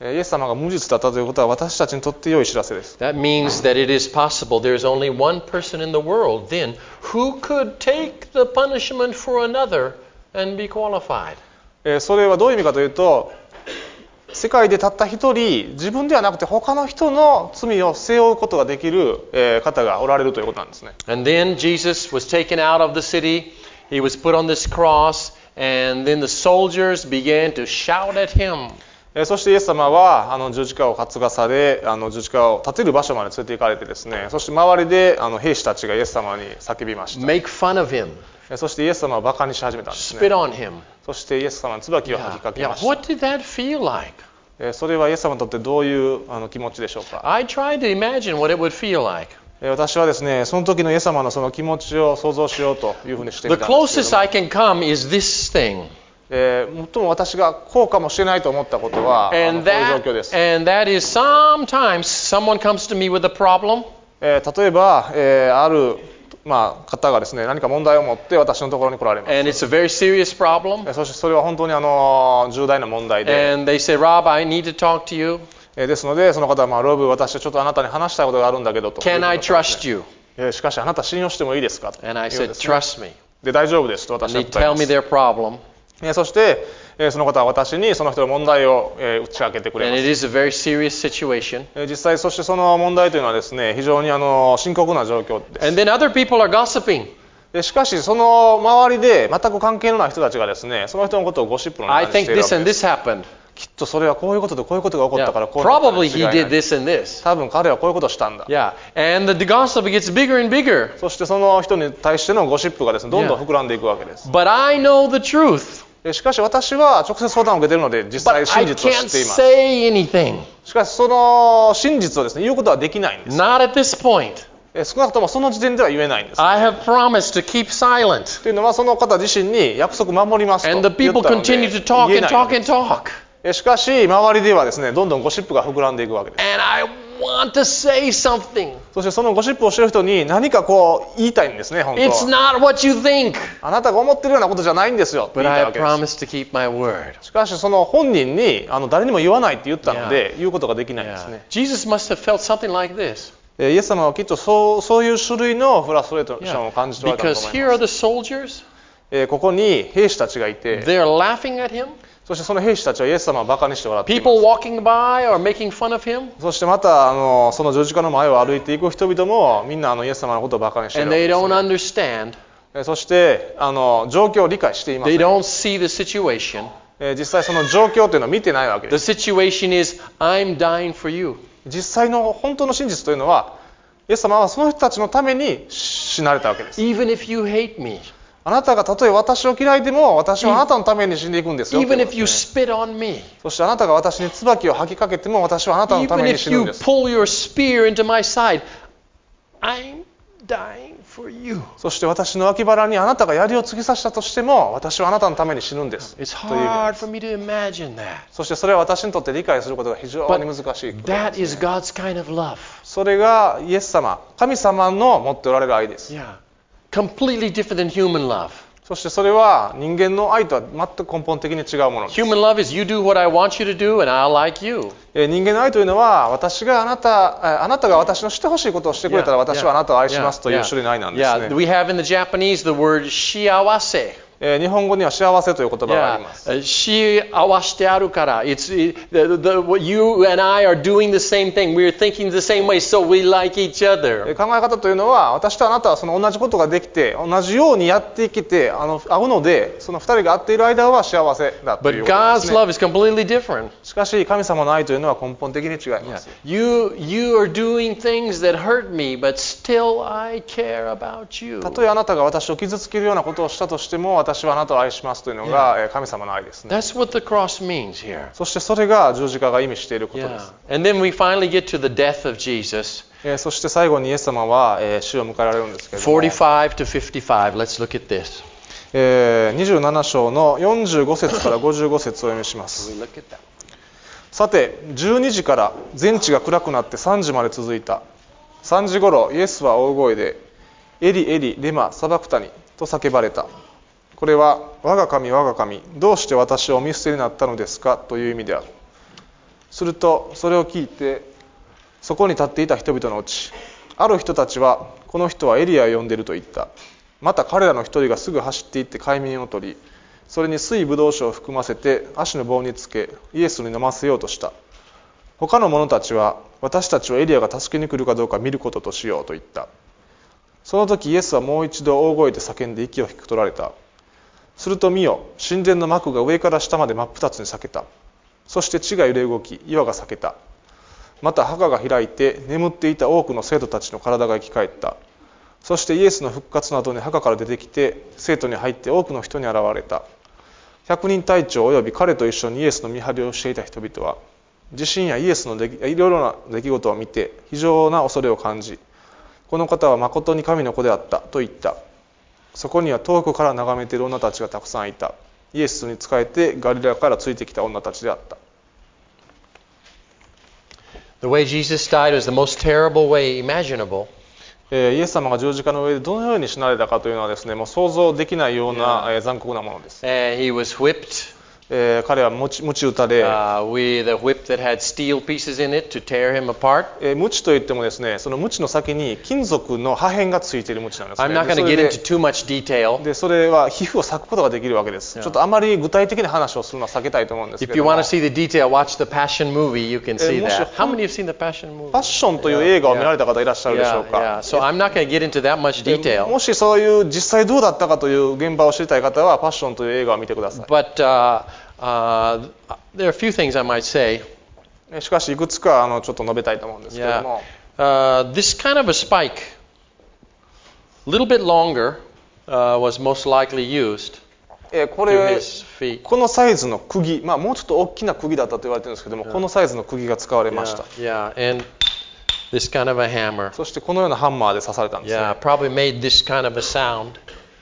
[SPEAKER 2] イエス様が無実だったということは私たちにとって良い知らせです。
[SPEAKER 1] That means that it is possible there is only one person in the world then who could take the punishment for another and be qualified.
[SPEAKER 2] それはどういう意味かというと、世界でたった一人、自分ではなくて他の人の罪を背負うことができる方がおられるということなんですね。
[SPEAKER 1] And then Jesus was taken out of the city. He was put on this cross, and then the soldiers began to shout at him.
[SPEAKER 2] そしてイエス様はあの十字架を担がされ、あの十字架を立てる場所まで連れて行かれてですね、そして周りであの兵士たちがイエス様に叫びました。
[SPEAKER 1] Make fun of him.
[SPEAKER 2] そしてイエス様はバカにし始めたんですね。
[SPEAKER 1] Spit on him.
[SPEAKER 2] そしてイエス様に椿を吐きかけ
[SPEAKER 1] Yeah.
[SPEAKER 2] ま
[SPEAKER 1] Yeah.
[SPEAKER 2] した。
[SPEAKER 1] What did that feel like?
[SPEAKER 2] それはイエス様にとってどういうあの気持ちでしょうか。
[SPEAKER 1] I tried to imagine what it would feel like.
[SPEAKER 2] 私はですね、その時のイエス様のその気持ちを想像しようというふうにしてみ
[SPEAKER 1] The
[SPEAKER 2] たんですけれ
[SPEAKER 1] closest
[SPEAKER 2] ども、
[SPEAKER 1] I can come is this thing.
[SPEAKER 2] えー、最も私がこうかもしれないと思ったことは、あの
[SPEAKER 1] And
[SPEAKER 2] こういう状
[SPEAKER 1] that,
[SPEAKER 2] 況です。
[SPEAKER 1] and that is sometimes someone comes to me with a problem.
[SPEAKER 2] えー、例えば、えー、ある、まあ、方がですね、何か問題を持って私のところに来られます。
[SPEAKER 1] And it's a very serious problem.
[SPEAKER 2] そしてそれは本当にあの重大な問題で、
[SPEAKER 1] And they say, Rob, I need to talk to you.
[SPEAKER 2] えーですので、その方は、まあ、ロブ、私はちょっとあなたに話したいことがあるんだけどと。
[SPEAKER 1] Can I trust you?
[SPEAKER 2] えーしかしあなた信用してもいいですかと。
[SPEAKER 1] And I
[SPEAKER 2] 言うん
[SPEAKER 1] said,
[SPEAKER 2] ですね。
[SPEAKER 1] trust me.
[SPEAKER 2] で、大丈夫ですと
[SPEAKER 1] And
[SPEAKER 2] 私は
[SPEAKER 1] they
[SPEAKER 2] 答え
[SPEAKER 1] tell
[SPEAKER 2] ま
[SPEAKER 1] me
[SPEAKER 2] す。
[SPEAKER 1] their problem.
[SPEAKER 2] えーそして、えーその方は私にその人の問題を、えー打ち明けてくれ
[SPEAKER 1] And
[SPEAKER 2] ま
[SPEAKER 1] it
[SPEAKER 2] す。
[SPEAKER 1] is a very serious situation.
[SPEAKER 2] えー実際、そしてその問題というのはですね、非常にあの深刻な状況です。
[SPEAKER 1] And then other people are gossiping.
[SPEAKER 2] でしかし、その周りで全く関係のない人たちがですね、その人のことをゴシップのよう
[SPEAKER 1] I
[SPEAKER 2] にして
[SPEAKER 1] think
[SPEAKER 2] いるわ
[SPEAKER 1] this
[SPEAKER 2] け
[SPEAKER 1] and
[SPEAKER 2] です。
[SPEAKER 1] this happened.
[SPEAKER 2] きっとそれはこういうこととこういうことが起こっ
[SPEAKER 1] Yeah.
[SPEAKER 2] たからこうなったに
[SPEAKER 1] Probably
[SPEAKER 2] 違い
[SPEAKER 1] he
[SPEAKER 2] ない
[SPEAKER 1] did this and this.
[SPEAKER 2] 多分彼はこういうことをしたんだ。
[SPEAKER 1] Yeah. And the gossip gets bigger and bigger.
[SPEAKER 2] そしてその人に対してのゴシップがですね、どんどん膨らんでいくわけです。
[SPEAKER 1] But I know the truth.
[SPEAKER 2] でしかし私は直接相談を受けているので、実
[SPEAKER 1] But
[SPEAKER 2] 際
[SPEAKER 1] I
[SPEAKER 2] 真実を知
[SPEAKER 1] can't
[SPEAKER 2] っています。
[SPEAKER 1] say anything.
[SPEAKER 2] しかしその真実をですね、言うことはできないんです。
[SPEAKER 1] Not at this point.
[SPEAKER 2] え少なくともその時点では言えないんです。
[SPEAKER 1] I have promised to keep silent.
[SPEAKER 2] というのはその方自身に約束守りますと
[SPEAKER 1] And
[SPEAKER 2] 言
[SPEAKER 1] the
[SPEAKER 2] っ
[SPEAKER 1] people
[SPEAKER 2] たので
[SPEAKER 1] continue to talk
[SPEAKER 2] 言え
[SPEAKER 1] and
[SPEAKER 2] ないわ
[SPEAKER 1] talk
[SPEAKER 2] け
[SPEAKER 1] and
[SPEAKER 2] です。
[SPEAKER 1] talk.
[SPEAKER 2] えしかし周りではですね、どんどんゴシップが膨らんでいくわけです。
[SPEAKER 1] And I want to say something.
[SPEAKER 2] そしてそのゴシップをしている人に何かこう言いたいんですね、本当
[SPEAKER 1] It's
[SPEAKER 2] は。
[SPEAKER 1] not what you think.
[SPEAKER 2] あなたが思っているようなことじゃないんですよと
[SPEAKER 1] But
[SPEAKER 2] 言いた
[SPEAKER 1] I
[SPEAKER 2] いわ
[SPEAKER 1] have
[SPEAKER 2] けです。
[SPEAKER 1] promised to keep my word.
[SPEAKER 2] しかしその本人にあの誰にも言わないって言ったので、言うことができないんです
[SPEAKER 1] Yeah.
[SPEAKER 2] ね。
[SPEAKER 1] Jesus must have felt something like this.
[SPEAKER 2] えイエス様はきっとそうそういう種類のフラストレーションを感じておられたと
[SPEAKER 1] Because
[SPEAKER 2] 思い
[SPEAKER 1] here
[SPEAKER 2] ま
[SPEAKER 1] are
[SPEAKER 2] す。
[SPEAKER 1] the soldiers.
[SPEAKER 2] えここに兵士たちがいて、
[SPEAKER 1] They're laughing at him.
[SPEAKER 2] そしてその兵士たちはイエス様をバカにして笑っています。
[SPEAKER 1] People walking by are making fun of him.
[SPEAKER 2] そしてまたあのその十字架の前を歩いていく人々もみんなあのイエス様のことをバカにしている
[SPEAKER 1] And
[SPEAKER 2] わけ
[SPEAKER 1] they
[SPEAKER 2] です、
[SPEAKER 1] don't
[SPEAKER 2] ね。
[SPEAKER 1] understand.
[SPEAKER 2] えそしてあの状況を理解していませ
[SPEAKER 1] They
[SPEAKER 2] ん。
[SPEAKER 1] don't see the situation.
[SPEAKER 2] え実際その状況というのを見てないわけ
[SPEAKER 1] The
[SPEAKER 2] です。
[SPEAKER 1] situation is, I'm dying for you.
[SPEAKER 2] 実際の本当の真実というのは、イエス様はその人たちのために死なれたわけです。
[SPEAKER 1] Even if you hate me.
[SPEAKER 2] あなたがたとえ私を嫌いでも私はあなたのために死んでいくんですよ。
[SPEAKER 1] Even
[SPEAKER 2] というこ
[SPEAKER 1] if
[SPEAKER 2] と
[SPEAKER 1] you
[SPEAKER 2] ですね。
[SPEAKER 1] spit on me.
[SPEAKER 2] そしてあなたが私に椿を吐きかけても私はあなたのた
[SPEAKER 1] Even
[SPEAKER 2] めに
[SPEAKER 1] if
[SPEAKER 2] 死ぬん
[SPEAKER 1] you
[SPEAKER 2] です。
[SPEAKER 1] pull your spear into my side. I'm dying for you.
[SPEAKER 2] そして私の脇腹にあなたが槍を突き刺したとしても私はあなたのために死ぬんです
[SPEAKER 1] It's
[SPEAKER 2] という意味で
[SPEAKER 1] hard
[SPEAKER 2] す。
[SPEAKER 1] for me to imagine that.
[SPEAKER 2] そしてそれは私にとって理解することが非常に難しいことで
[SPEAKER 1] That
[SPEAKER 2] す。
[SPEAKER 1] is God's kind of love.
[SPEAKER 2] それがイエス様、神様の持っておられる愛です。
[SPEAKER 1] Yeah. Completely different than human love.
[SPEAKER 2] そしてそれは人間の愛とは全く根本的に違うものです。
[SPEAKER 1] Human love is you do what I want you to do and I'll like you.
[SPEAKER 2] えー人間の愛というのは私があなた、ああなたが私のしてほしいことをしてくれたら
[SPEAKER 1] Yeah,
[SPEAKER 2] 私はあなたを愛し
[SPEAKER 1] yeah,
[SPEAKER 2] ますという
[SPEAKER 1] yeah,
[SPEAKER 2] 種類の愛なんです
[SPEAKER 1] Yeah,
[SPEAKER 2] ね。
[SPEAKER 1] we have in the Japanese the word shiawase.
[SPEAKER 2] えー日本語には幸せという言葉があり
[SPEAKER 1] Yeah,
[SPEAKER 2] ます。
[SPEAKER 1] shiawashite aru kara. It's it, the, the, what you and I are doing the same thing. We're thinking the same way, so we like each
[SPEAKER 2] え
[SPEAKER 1] other.
[SPEAKER 2] ー考え方というのは私とあなたはその同じことができて同じようにやっていけてあの合うのでその二人が合っている間は幸せだという
[SPEAKER 1] But
[SPEAKER 2] ことで
[SPEAKER 1] God's
[SPEAKER 2] すね。
[SPEAKER 1] love is completely different.
[SPEAKER 2] しかし神様の愛というのは根本的に違い
[SPEAKER 1] Yeah.
[SPEAKER 2] ます。
[SPEAKER 1] You you are doing things that hurt me, but still I care about you.
[SPEAKER 2] たとえあなたが私を傷つけるようなことをしたとしても私はあなたを愛しますというのが、えー神様の愛ですね。
[SPEAKER 1] That's what the cross means here.
[SPEAKER 2] そしてそれが十字架が意味していることで
[SPEAKER 1] Yeah.
[SPEAKER 2] す。
[SPEAKER 1] And then we finally get to the death of Jesus.
[SPEAKER 2] えーそして最後にイエス様は、えー死を迎えられるんですけれども、
[SPEAKER 1] forty-five to fifty-five. Let's look at this.
[SPEAKER 2] えーにじゅうなな章のよんじゅうご節からごじゅうご節をお読みします。
[SPEAKER 1] We look at that.
[SPEAKER 2] さてじゅうにじから全地が暗くなってさんじまで続いた。さんじ頃イエスは大声でエリエリレマサバクタニと叫ばれた。これは我が神我が神どうして私をお見捨てになったのですかという意味である。 するとそれを聞いてそこに立っていた人々のうちある人たちはこの人はエリアを呼んでいると言った。また彼らの一人がすぐ走っていって海綿を取り、それに水ブドウ酒を含ませて足の棒につけイエスに飲ませようとした。他の者たちは私たちはエリアが助けに来るかどうか見ることとしようと言った。その時イエスはもう一度大声で叫んで息を引き取られた。すると見よ、神殿の幕が上から下まで真っ二つに裂けた。そして地が揺れ動き、岩が裂けた。また墓が開いて眠っていた多くの生徒たちの体が生き返った。そしてイエスの復活の後に墓から出てきて生徒に入って多くの人に現れた。百人隊長および彼と一緒にイエスの見張りをしていた人々は地震やイエスのいろいろな出来事を見て非常な恐れを感じ、この方は誠に神の子であったと言った。そこには遠くから眺めている女たちがたくさんいた。イエスに仕えてガリラからついてきた女たちであった。
[SPEAKER 1] The way Jesus died was the most terrible way imaginable.
[SPEAKER 2] イエス様が十字架の上でどのように死なれたかというのはですね、もう想像できないような、yeah. 残酷なものです。
[SPEAKER 1] And he was whipped.
[SPEAKER 2] えー、彼は鞭打たれ、
[SPEAKER 1] uh, with a whip that had steel pieces in it to tear him apart.
[SPEAKER 2] えー、鞭といってもですね、その鞭の先に金属の破片がついている鞭なんですね。
[SPEAKER 1] I'm not going to get into too much detail.
[SPEAKER 2] で、それは皮膚を裂くことができるわけです。Yeah. ちょっとあまり具体的な話をするのは避けたいと思うんですけども。
[SPEAKER 1] If you want to see the detail, watch the Passion movie. You can see that. How many have seen the Passion movie?
[SPEAKER 2] パッションという映画を見られた方いらっしゃるでしょうか。
[SPEAKER 1] Yeah, yeah. So I'm not going to get into that much detail.
[SPEAKER 2] もしそういう実際どうだったかという現場を知りたい方はパッションという映画を見てください。
[SPEAKER 1] But uh, uh, there are a few things I might say.
[SPEAKER 2] しかしいくつかあのちょっと述べたいと思うんですけども。
[SPEAKER 1] Yeah. Uh, this kind of a spike, a little bit longer, uh, was most likely used.
[SPEAKER 2] これこのサイズの釘、まあ、もうちょっと大きな釘だったと言われてるんですけども、yeah. このサイズの釘が使われました。
[SPEAKER 1] Yeah, yeah. And this kind of a hammer.
[SPEAKER 2] そしてこのようなハンマーで刺されたんですね。
[SPEAKER 1] Yeah, probably made this kind of a sound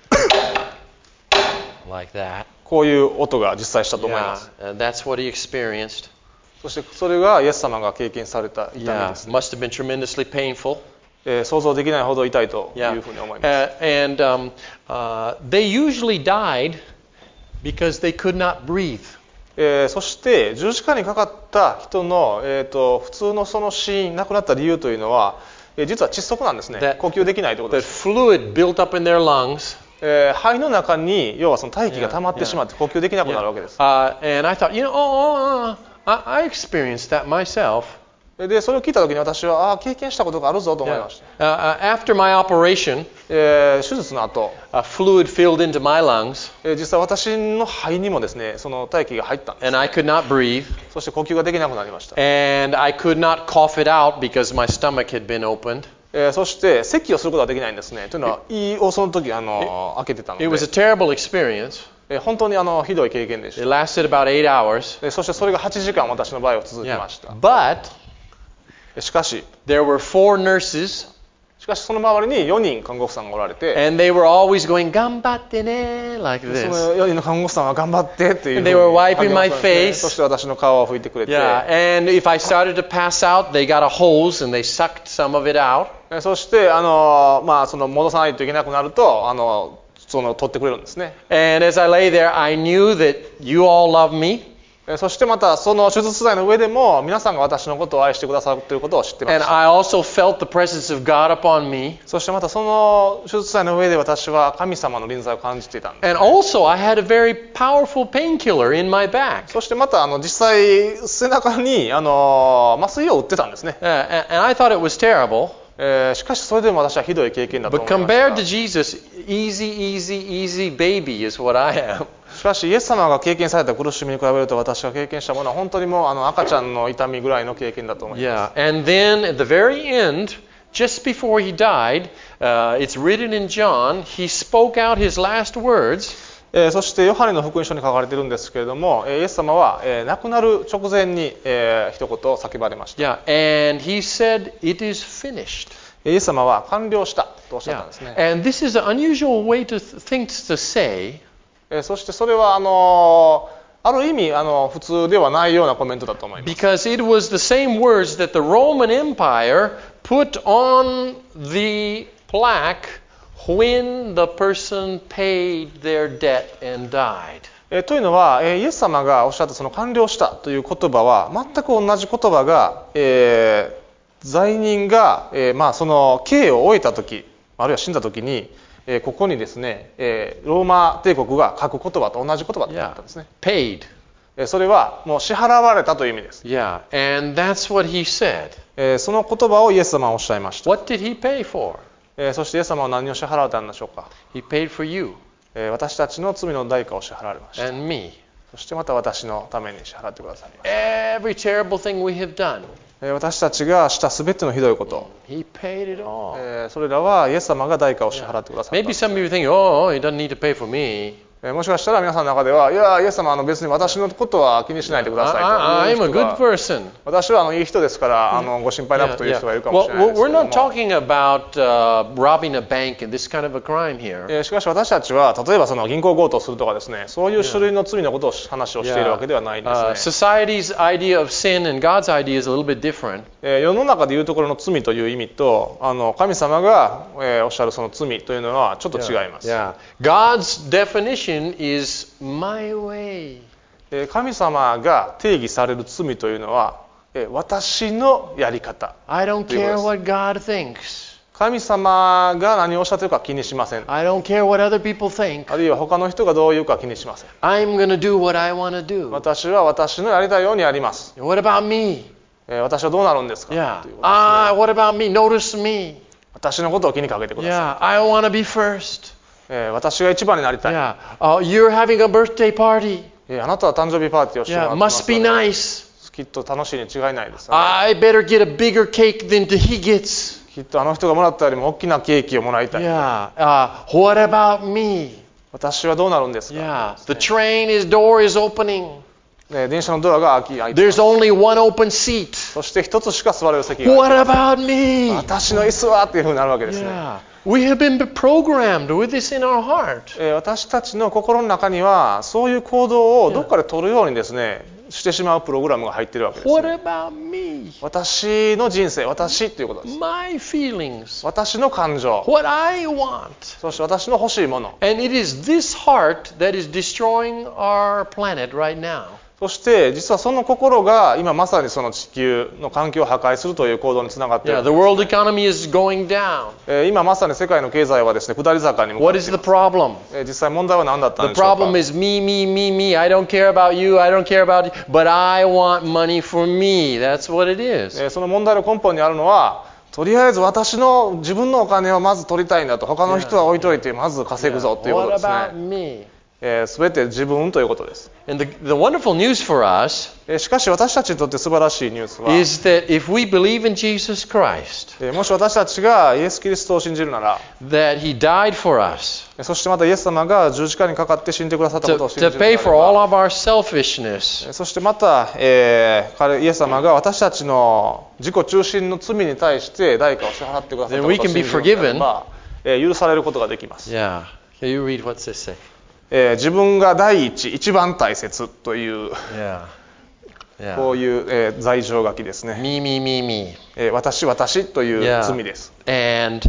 [SPEAKER 1] like that.
[SPEAKER 2] こういう音が実際したと思います。
[SPEAKER 1] Yeah, that's what he experienced.
[SPEAKER 2] そしてそれがイエス様が経験された痛みです、ね。
[SPEAKER 1] Yeah, must have been tremendously painful.
[SPEAKER 2] えー、想像できないほど痛いというふうに思います。
[SPEAKER 1] Yeah. Uh, and um, uh, they usually died because they could not breathe.
[SPEAKER 2] えー、そして十字架にかかった人の、えー、と普通のその死因亡くなった理由というのは、えー、実は窒息なんですね。呼吸できないということです。
[SPEAKER 1] That fluid built up in their lungs.
[SPEAKER 2] えー、肺の中に要はその大気が溜まってしまって呼吸できなくなるわけです。
[SPEAKER 1] Yeah, yeah. Uh, and I thought, you know, oh, oh, oh, I experienced that myself.
[SPEAKER 2] でそれを聞いた時に私はあ経験したことがあるぞと思いました。
[SPEAKER 1] Yeah. Uh, after my operation,
[SPEAKER 2] えー、手術の後、
[SPEAKER 1] uh, fluid filled into my lungs.
[SPEAKER 2] えー、実際私の肺にもですね、その大気が入ったんです。
[SPEAKER 1] And I could not breathe.
[SPEAKER 2] そして呼吸ができなくなりました。
[SPEAKER 1] And I could not cough it out because my stomach had been opened.
[SPEAKER 2] えー、そして咳をすることができないんですね。というのは胃をその時あの開けてたので。
[SPEAKER 1] It was a terrible experience.
[SPEAKER 2] えー、本当にあのひどい経験でした。
[SPEAKER 1] It lasted about eight hours.
[SPEAKER 2] そしてそれがはちじかん私の場合は続きました。
[SPEAKER 1] Yeah. But
[SPEAKER 2] しかし
[SPEAKER 1] there were four nurses.
[SPEAKER 2] しかしその周りによにん看護婦さんがおられて、
[SPEAKER 1] and they were always going 頑張ってね like this.
[SPEAKER 2] そのよにんの看護婦さんは頑張ってっていう。
[SPEAKER 1] And they were wiping my face.
[SPEAKER 2] そして私の顔を拭いてくれて。
[SPEAKER 1] Yeah, and if I started to pass out, they got a hose and they sucked some of it out.
[SPEAKER 2] そしてあのまあその戻さないといけなくなるとあのその取ってくれるんですね。
[SPEAKER 1] And as I lay there, I knew that you all love me.
[SPEAKER 2] そしてまたその手術台の上でも皆さんが私のことを愛してくださるということを知っていました。
[SPEAKER 1] And I also felt the presence of God upon me.
[SPEAKER 2] そしてまたその手術台の上で私は神様の臨在を感じていたんです、ね。
[SPEAKER 1] And also I had a very powerful painkiller in my back.
[SPEAKER 2] そしてまたあの実際背中にあの麻酔を打ってたんですね。
[SPEAKER 1] Uh, and I thought it was terrible.
[SPEAKER 2] えー、しかしそれでも私はひどい経験だと思いました。
[SPEAKER 1] But compared to Jesus, easy, easy, easy baby is what I am.
[SPEAKER 2] しかしイエス様が経験された苦しみに比べると私が経験したものは本当にもうあの赤ちゃんの痛みぐらいの経験だと思います。
[SPEAKER 1] Yeah, and then at the very end, just before he died, uh, it's written in John, he spoke out his last words.
[SPEAKER 2] えー、そしてヨハネの福音書に書かれているんですけれども、イエス様は、えー、亡くなる直前に、えー、一言叫ばれました。
[SPEAKER 1] Yeah, and he said, "It is finished."
[SPEAKER 2] イエス様は完了したとおっしゃったんですね。
[SPEAKER 1] Yeah. And this is an unusual way to think to say.
[SPEAKER 2] えー、そしてそれはあのー、ある意味あの普通ではないようなコメントだと思います。
[SPEAKER 1] Because it was the same words that the Roman Empire put on the plaque when the person paid their debt and died.
[SPEAKER 2] えー、というのは、えー、イエス様がおっしゃったその完了したという言葉は全く同じ言葉が、えー、罪人が、えーまあ、その刑を終えた時あるいは死んだ時に、えー、ここにですね、えー、ローマ帝国が書く言葉と同じ言葉だったんですね。
[SPEAKER 1] Yeah. Paid.
[SPEAKER 2] えー、それはもう支払われたという意味です。
[SPEAKER 1] Yeah, and that's what he said.
[SPEAKER 2] えー、その言葉をイエス様はおっしゃいました。
[SPEAKER 1] What did he pay for?
[SPEAKER 2] えー、そしてイエス様は何を支払われたんでしょうか。
[SPEAKER 1] He paid for you
[SPEAKER 2] えー、私たちの罪の代価を支払われました。
[SPEAKER 1] and me. そ
[SPEAKER 2] してまた私のために支払ってくださいました。
[SPEAKER 1] Every terrible thing we have done.
[SPEAKER 2] 私たちがしたすべてのひどいこと、
[SPEAKER 1] He paid it all.
[SPEAKER 2] えー、それらはイエス様が代価を支払ってくださった。
[SPEAKER 1] Maybe some of you think, oh, he doesn't need to pay for me.
[SPEAKER 2] えー、もしかしたら皆さんの中では、いやイエス様あの別に私のことは気にしないでくださいという
[SPEAKER 1] I'm a
[SPEAKER 2] 人
[SPEAKER 1] good
[SPEAKER 2] が、
[SPEAKER 1] person.
[SPEAKER 2] 私はあのいい人ですからあのご心配なくという人がいるかもしれない
[SPEAKER 1] Well,
[SPEAKER 2] ですけ
[SPEAKER 1] we're
[SPEAKER 2] ども、
[SPEAKER 1] not talking about uh, robbing a bank and this kind of a crime here.
[SPEAKER 2] えー、しかし私たちは例えばその銀行強盗するとかですね、そういう種類の罪のことを話をしているわけではないんですね。
[SPEAKER 1] Uh, society's idea of sin and God's idea is a little bit different.
[SPEAKER 2] えー、世の中でいうところの罪という意味とあの神様が、えー、おっしゃるその罪というのはちょっと違います。
[SPEAKER 1] Yeah. God's definition is my way.
[SPEAKER 2] えー、神様が定義される罪というのは、えー、私のやり方。
[SPEAKER 1] I don't care what God thinks.
[SPEAKER 2] 神様が何をおっしゃっているか気にしません。
[SPEAKER 1] I don't care what other people think.
[SPEAKER 2] あるいは他の人がどう言うか気にしません。
[SPEAKER 1] I'm going to do what I want to do.
[SPEAKER 2] 私は私のやりたいようにやります。
[SPEAKER 1] What about me?
[SPEAKER 2] えー、私はどうなるんですか、
[SPEAKER 1] Yeah.
[SPEAKER 2] ということですね。
[SPEAKER 1] Ah, what about me? Notice me.
[SPEAKER 2] 私のことを気にかけてくださ
[SPEAKER 1] Yeah. I want to be first.
[SPEAKER 2] い。えー、私が一番になりたい。
[SPEAKER 1] Yeah. Oh, you're having a birthday party.
[SPEAKER 2] えー、あなたは誕生日パーティーをしてもら
[SPEAKER 1] Yeah.
[SPEAKER 2] ってます
[SPEAKER 1] Must be
[SPEAKER 2] よね。
[SPEAKER 1] nice.
[SPEAKER 2] きっと楽しいに違いないですよね。
[SPEAKER 1] I better get a bigger cake than he gets.
[SPEAKER 2] きっとあの人がもらったよりも大きなケーキをもらいたい。
[SPEAKER 1] Yeah. Uh, what about me?
[SPEAKER 2] 私はどうなるんですか、
[SPEAKER 1] Yeah. The train is door is opening.
[SPEAKER 2] ね、電車のドアが開き開いて、
[SPEAKER 1] There's only one open seat.
[SPEAKER 2] そして一つしか座れる席が
[SPEAKER 1] What
[SPEAKER 2] 空いて、
[SPEAKER 1] about me?
[SPEAKER 2] 私の椅子はっていうふうになるわけですね。
[SPEAKER 1] Yeah. We have been programmed with this in our heart.
[SPEAKER 2] えー、私たちの心の中にはそういう行動をどっかで取るようにですね、してしまうプログラムが入っているわけです、
[SPEAKER 1] What
[SPEAKER 2] ね。
[SPEAKER 1] about me?
[SPEAKER 2] 私の人生、私ということです。
[SPEAKER 1] My feelings.
[SPEAKER 2] 私の感情、
[SPEAKER 1] What I want.
[SPEAKER 2] そして私の欲しいもの。
[SPEAKER 1] And it is this heart that is destroying our planet right now.
[SPEAKER 2] そして実はその心が今まさにその地球の環境を破壊するという行動につながっている。
[SPEAKER 1] Yeah, the world economy is going down.
[SPEAKER 2] えー、今まさに世界の経済はですね、下り坂に向かっ
[SPEAKER 1] What
[SPEAKER 2] てい
[SPEAKER 1] is
[SPEAKER 2] ま
[SPEAKER 1] the
[SPEAKER 2] す。
[SPEAKER 1] problem?
[SPEAKER 2] えー、実際問題は何だったん
[SPEAKER 1] The
[SPEAKER 2] でしょうか。
[SPEAKER 1] problem is me, me, me, me. I don't care about you. I don't care about you. But I want money for me. That's what it is.
[SPEAKER 2] えー、その問題の根本にあるのは、とりあえず私の自分のお金をまず取りたいんだと、他の人は置いといてまず稼ぐぞということ
[SPEAKER 1] What
[SPEAKER 2] です
[SPEAKER 1] about
[SPEAKER 2] ね。
[SPEAKER 1] me?
[SPEAKER 2] えー、全て自分ということです。
[SPEAKER 1] And the, the wonderful news for us
[SPEAKER 2] えー、しかし私たちにとって素晴らしいニュースは、
[SPEAKER 1] is that if we believe in Jesus Christ,
[SPEAKER 2] えー、もし私たちがイエス・キリストを信じるなら、
[SPEAKER 1] that He died for us
[SPEAKER 2] そしてまたイエス様が十字架にかかって死んでくださったこ
[SPEAKER 1] to,
[SPEAKER 2] とを信じ
[SPEAKER 1] to
[SPEAKER 2] るな
[SPEAKER 1] pay
[SPEAKER 2] ら
[SPEAKER 1] for all
[SPEAKER 2] ば、
[SPEAKER 1] of our selfishness,
[SPEAKER 2] そしてまた、えー、彼イエス様が私たちの自己中心の罪に対して代価を支払ってくださったことを
[SPEAKER 1] then we
[SPEAKER 2] 信
[SPEAKER 1] can
[SPEAKER 2] じ
[SPEAKER 1] be
[SPEAKER 2] るなら
[SPEAKER 1] forgiven.
[SPEAKER 2] ば、えー、許されることができます。
[SPEAKER 1] Yeah. Can you read what's this say?
[SPEAKER 2] えー、自分が第一、一番大切という、
[SPEAKER 1] Yeah.
[SPEAKER 2] こう
[SPEAKER 1] Yeah.
[SPEAKER 2] いう、えー、罪状書きですね。
[SPEAKER 1] Me, me, me, me.
[SPEAKER 2] えー、私、私という
[SPEAKER 1] Yeah.
[SPEAKER 2] 罪です。
[SPEAKER 1] And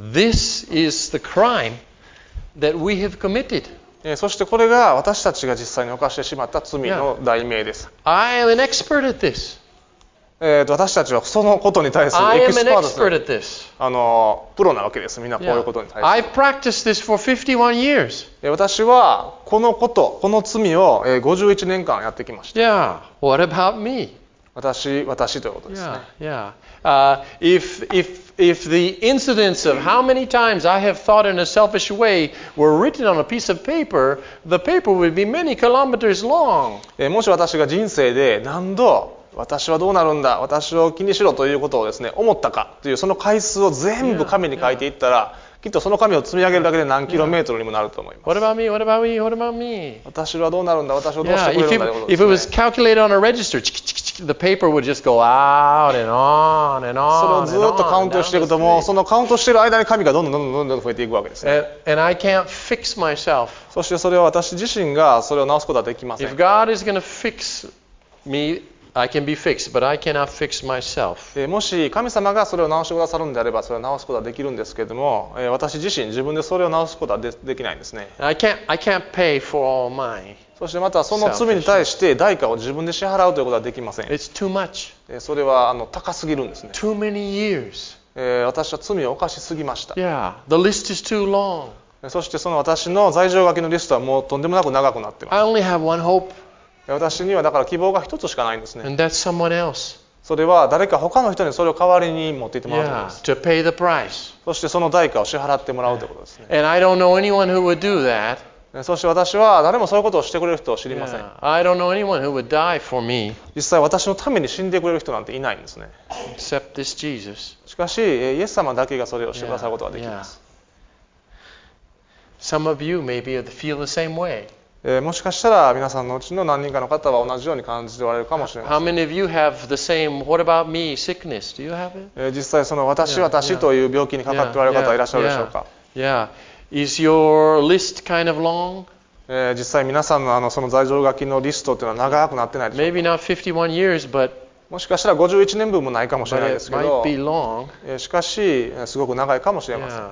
[SPEAKER 1] this is the crime that we have committed.
[SPEAKER 2] えー、そしてこれが私たちが実際に犯してしまった罪の題名です。
[SPEAKER 1] I am an expert at this.
[SPEAKER 2] えー、と私たちはそのことに対する
[SPEAKER 1] I
[SPEAKER 2] エ
[SPEAKER 1] am
[SPEAKER 2] キス
[SPEAKER 1] an
[SPEAKER 2] パートです
[SPEAKER 1] expert
[SPEAKER 2] ね。
[SPEAKER 1] at this.
[SPEAKER 2] あのプロなわけです。みんなこういう
[SPEAKER 1] Yeah.
[SPEAKER 2] ことに対して。
[SPEAKER 1] I've practiced this for fifty-one years.
[SPEAKER 2] えー私はこのこと、この罪をえーごじゅういちねんかんやってきました。
[SPEAKER 1] Yeah. What about me?
[SPEAKER 2] 私、私ということですね。
[SPEAKER 1] Yeah, yeah. Uh, if if if the incidents of how many times I have thought in a selfish way were written on a piece of paper, the paper would be many kilometers long.
[SPEAKER 2] えーもし私が人生で何度私はどうなるんだ、私を気にしろということをですね、思ったかというその回数を全部紙に書いていったら、きっとその紙を積み上げるだけで何キロメートルにもなると思います。
[SPEAKER 1] What about me? What about me? What about me?
[SPEAKER 2] 私はどうなるんだ、私をどうし
[SPEAKER 1] Yeah,
[SPEAKER 2] てくれ
[SPEAKER 1] if
[SPEAKER 2] る
[SPEAKER 1] it,
[SPEAKER 2] んだということ
[SPEAKER 1] if it
[SPEAKER 2] で
[SPEAKER 1] was
[SPEAKER 2] すね。
[SPEAKER 1] calculated on a register, the paper would just go out and on and
[SPEAKER 2] それ
[SPEAKER 1] on
[SPEAKER 2] をず
[SPEAKER 1] and
[SPEAKER 2] っとカウ
[SPEAKER 1] on
[SPEAKER 2] ント
[SPEAKER 1] down
[SPEAKER 2] してい
[SPEAKER 1] the
[SPEAKER 2] くと、もう
[SPEAKER 1] street.
[SPEAKER 2] そのカウントしている間に紙がどんどんどんどんどん増えていくわけですね。
[SPEAKER 1] And, and I can't fix myself.
[SPEAKER 2] そしてそれを私自身がそれを直すことはできません。
[SPEAKER 1] If God is going to fix me, I can be fixed, but I cannot fix myself.
[SPEAKER 2] えーもし神様がそれを直してくださるんであればそれを直すことはできるんですけれども、えー私自身自分でそれを直すことはでできないんですね。
[SPEAKER 1] I can't, I can't pay for all my
[SPEAKER 2] そしてまたその罪に対して代価を自分で支払うということはできません。
[SPEAKER 1] It's too much.
[SPEAKER 2] それはあの高すぎるんですね。
[SPEAKER 1] Too many years.
[SPEAKER 2] えー私は罪を犯しすぎました。
[SPEAKER 1] Yeah, the list is too long.
[SPEAKER 2] そしてその私の罪状書きのリストはもうとんでもなく長くなっていま
[SPEAKER 1] I only have one hope,
[SPEAKER 2] す。私にはだから希望が一つしかないんですね。
[SPEAKER 1] and that's someone else.
[SPEAKER 2] それは誰か他の人にそれを代わりに持っていってもらうということで
[SPEAKER 1] Yeah,
[SPEAKER 2] す。
[SPEAKER 1] to pay the price.
[SPEAKER 2] そしてその代価を支払ってもらうということですね。
[SPEAKER 1] And I don't know anyone who would do that.
[SPEAKER 2] そして私は誰もそういうことをしてくれる人を知りません。
[SPEAKER 1] Yeah, I don't know anyone who would die for me
[SPEAKER 2] 実際私のために死んでくれる人なんていないんですね。
[SPEAKER 1] except this Jesus.
[SPEAKER 2] しかしイエス様だけがそれをしてくださることができます。
[SPEAKER 1] Some of you maybe feel the same way.
[SPEAKER 2] えーもしかしたら皆さんのうちの何人かの方は同じように感じておられるかもしれませ
[SPEAKER 1] How
[SPEAKER 2] ん。
[SPEAKER 1] many of you have the same, what about me, sickness? Do you have it?
[SPEAKER 2] えー実際その私
[SPEAKER 1] Yeah,
[SPEAKER 2] 私
[SPEAKER 1] yeah.
[SPEAKER 2] という病気にかかっておられる方はいらっしゃるでしょうか。
[SPEAKER 1] Yeah. Is your list kind of long?
[SPEAKER 2] えー実際皆さんのあのその罪状書きのリストというのは長くなってないでしょうか。
[SPEAKER 1] Maybe not fifty-one years, but,
[SPEAKER 2] もしかしたらごじゅういちねんぶんもないかもしれ
[SPEAKER 1] but
[SPEAKER 2] ないで
[SPEAKER 1] it
[SPEAKER 2] すけど
[SPEAKER 1] might、be long.
[SPEAKER 2] えーしかしえーすごく長いかもしれません。
[SPEAKER 1] Yeah.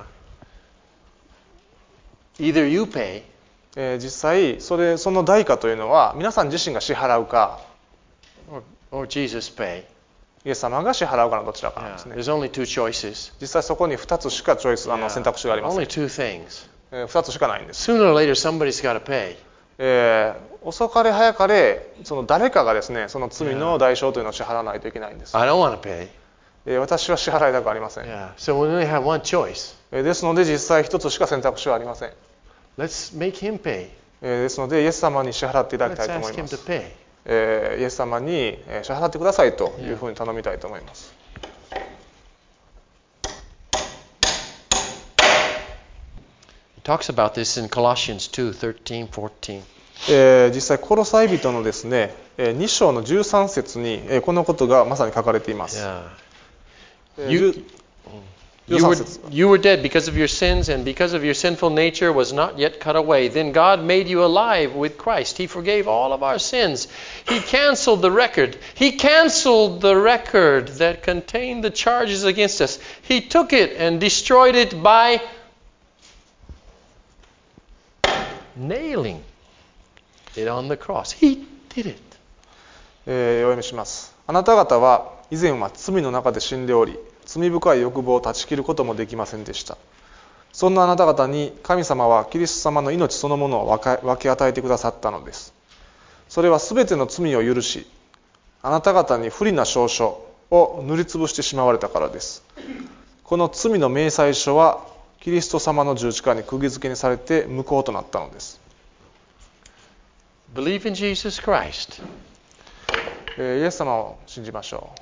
[SPEAKER 1] Either you pay
[SPEAKER 2] えー実際それその代価というのは皆さん自身が支払うか
[SPEAKER 1] or, or Jesus pay.
[SPEAKER 2] イエス様が支払うかのどちらかなん
[SPEAKER 1] Yeah.
[SPEAKER 2] ですね。
[SPEAKER 1] There's only two choices.
[SPEAKER 2] 実際そこにふたつしかチョイスあの
[SPEAKER 1] Yeah.
[SPEAKER 2] 選択肢がありません。
[SPEAKER 1] Only two things.
[SPEAKER 2] えーふたつしかないんです。
[SPEAKER 1] Sooner or later, somebody's got to pay.
[SPEAKER 2] えー遅かれ早かれその誰かがですねその罪の代償というのを支払わないといけないんです。
[SPEAKER 1] I don't want to pay.
[SPEAKER 2] えー私は支払いたくありません。
[SPEAKER 1] Yeah. So we only have one choice.
[SPEAKER 2] えーですので実際一つしか選択肢はありません。
[SPEAKER 1] Let's make him pay.
[SPEAKER 2] えーですのでイエス様に支払っていただき
[SPEAKER 1] Let's
[SPEAKER 2] たいと思
[SPEAKER 1] ask
[SPEAKER 2] い
[SPEAKER 1] him
[SPEAKER 2] ま
[SPEAKER 1] to
[SPEAKER 2] す。
[SPEAKER 1] pay.
[SPEAKER 2] えーイエス様にえー支払ってくださいというふうに頼みたいと思います。
[SPEAKER 1] He talks about this in Colossians two, thirteen, fourteen.
[SPEAKER 2] えー実際コロサイ人のですねえーに章のじゅうさん節にえーこのことがまさに書かれています。
[SPEAKER 1] Yeah.
[SPEAKER 2] えー
[SPEAKER 1] You,
[SPEAKER 2] じゅう
[SPEAKER 1] you,
[SPEAKER 2] じゅうさん
[SPEAKER 1] were,
[SPEAKER 2] 節
[SPEAKER 1] you were dead because of your sins, and because of your sinful nature was not yet cut away. Then God made you alive with Christ. He forgave all of our sins. He canceled the record. He canceled the record that contained the charges against us. He took it and destroyed it by nailing it on the cross. He did it.
[SPEAKER 2] えーお読みします。あなた方は以前は罪の中で死んでおり、罪深い欲望を断ち切ることもできませんでした。そんなあなた方に神様はキリスト様の命そのものを分け分け与えてくださったのです。それはすべての罪を許し、あなた方に不利な証書を塗りつぶしてしまわれたからです。この罪の明細書はキリスト様の十字架に釘付けにされて無効となったのです。
[SPEAKER 1] Believe in Jesus Christ.
[SPEAKER 2] えーイエス様を信じましょう。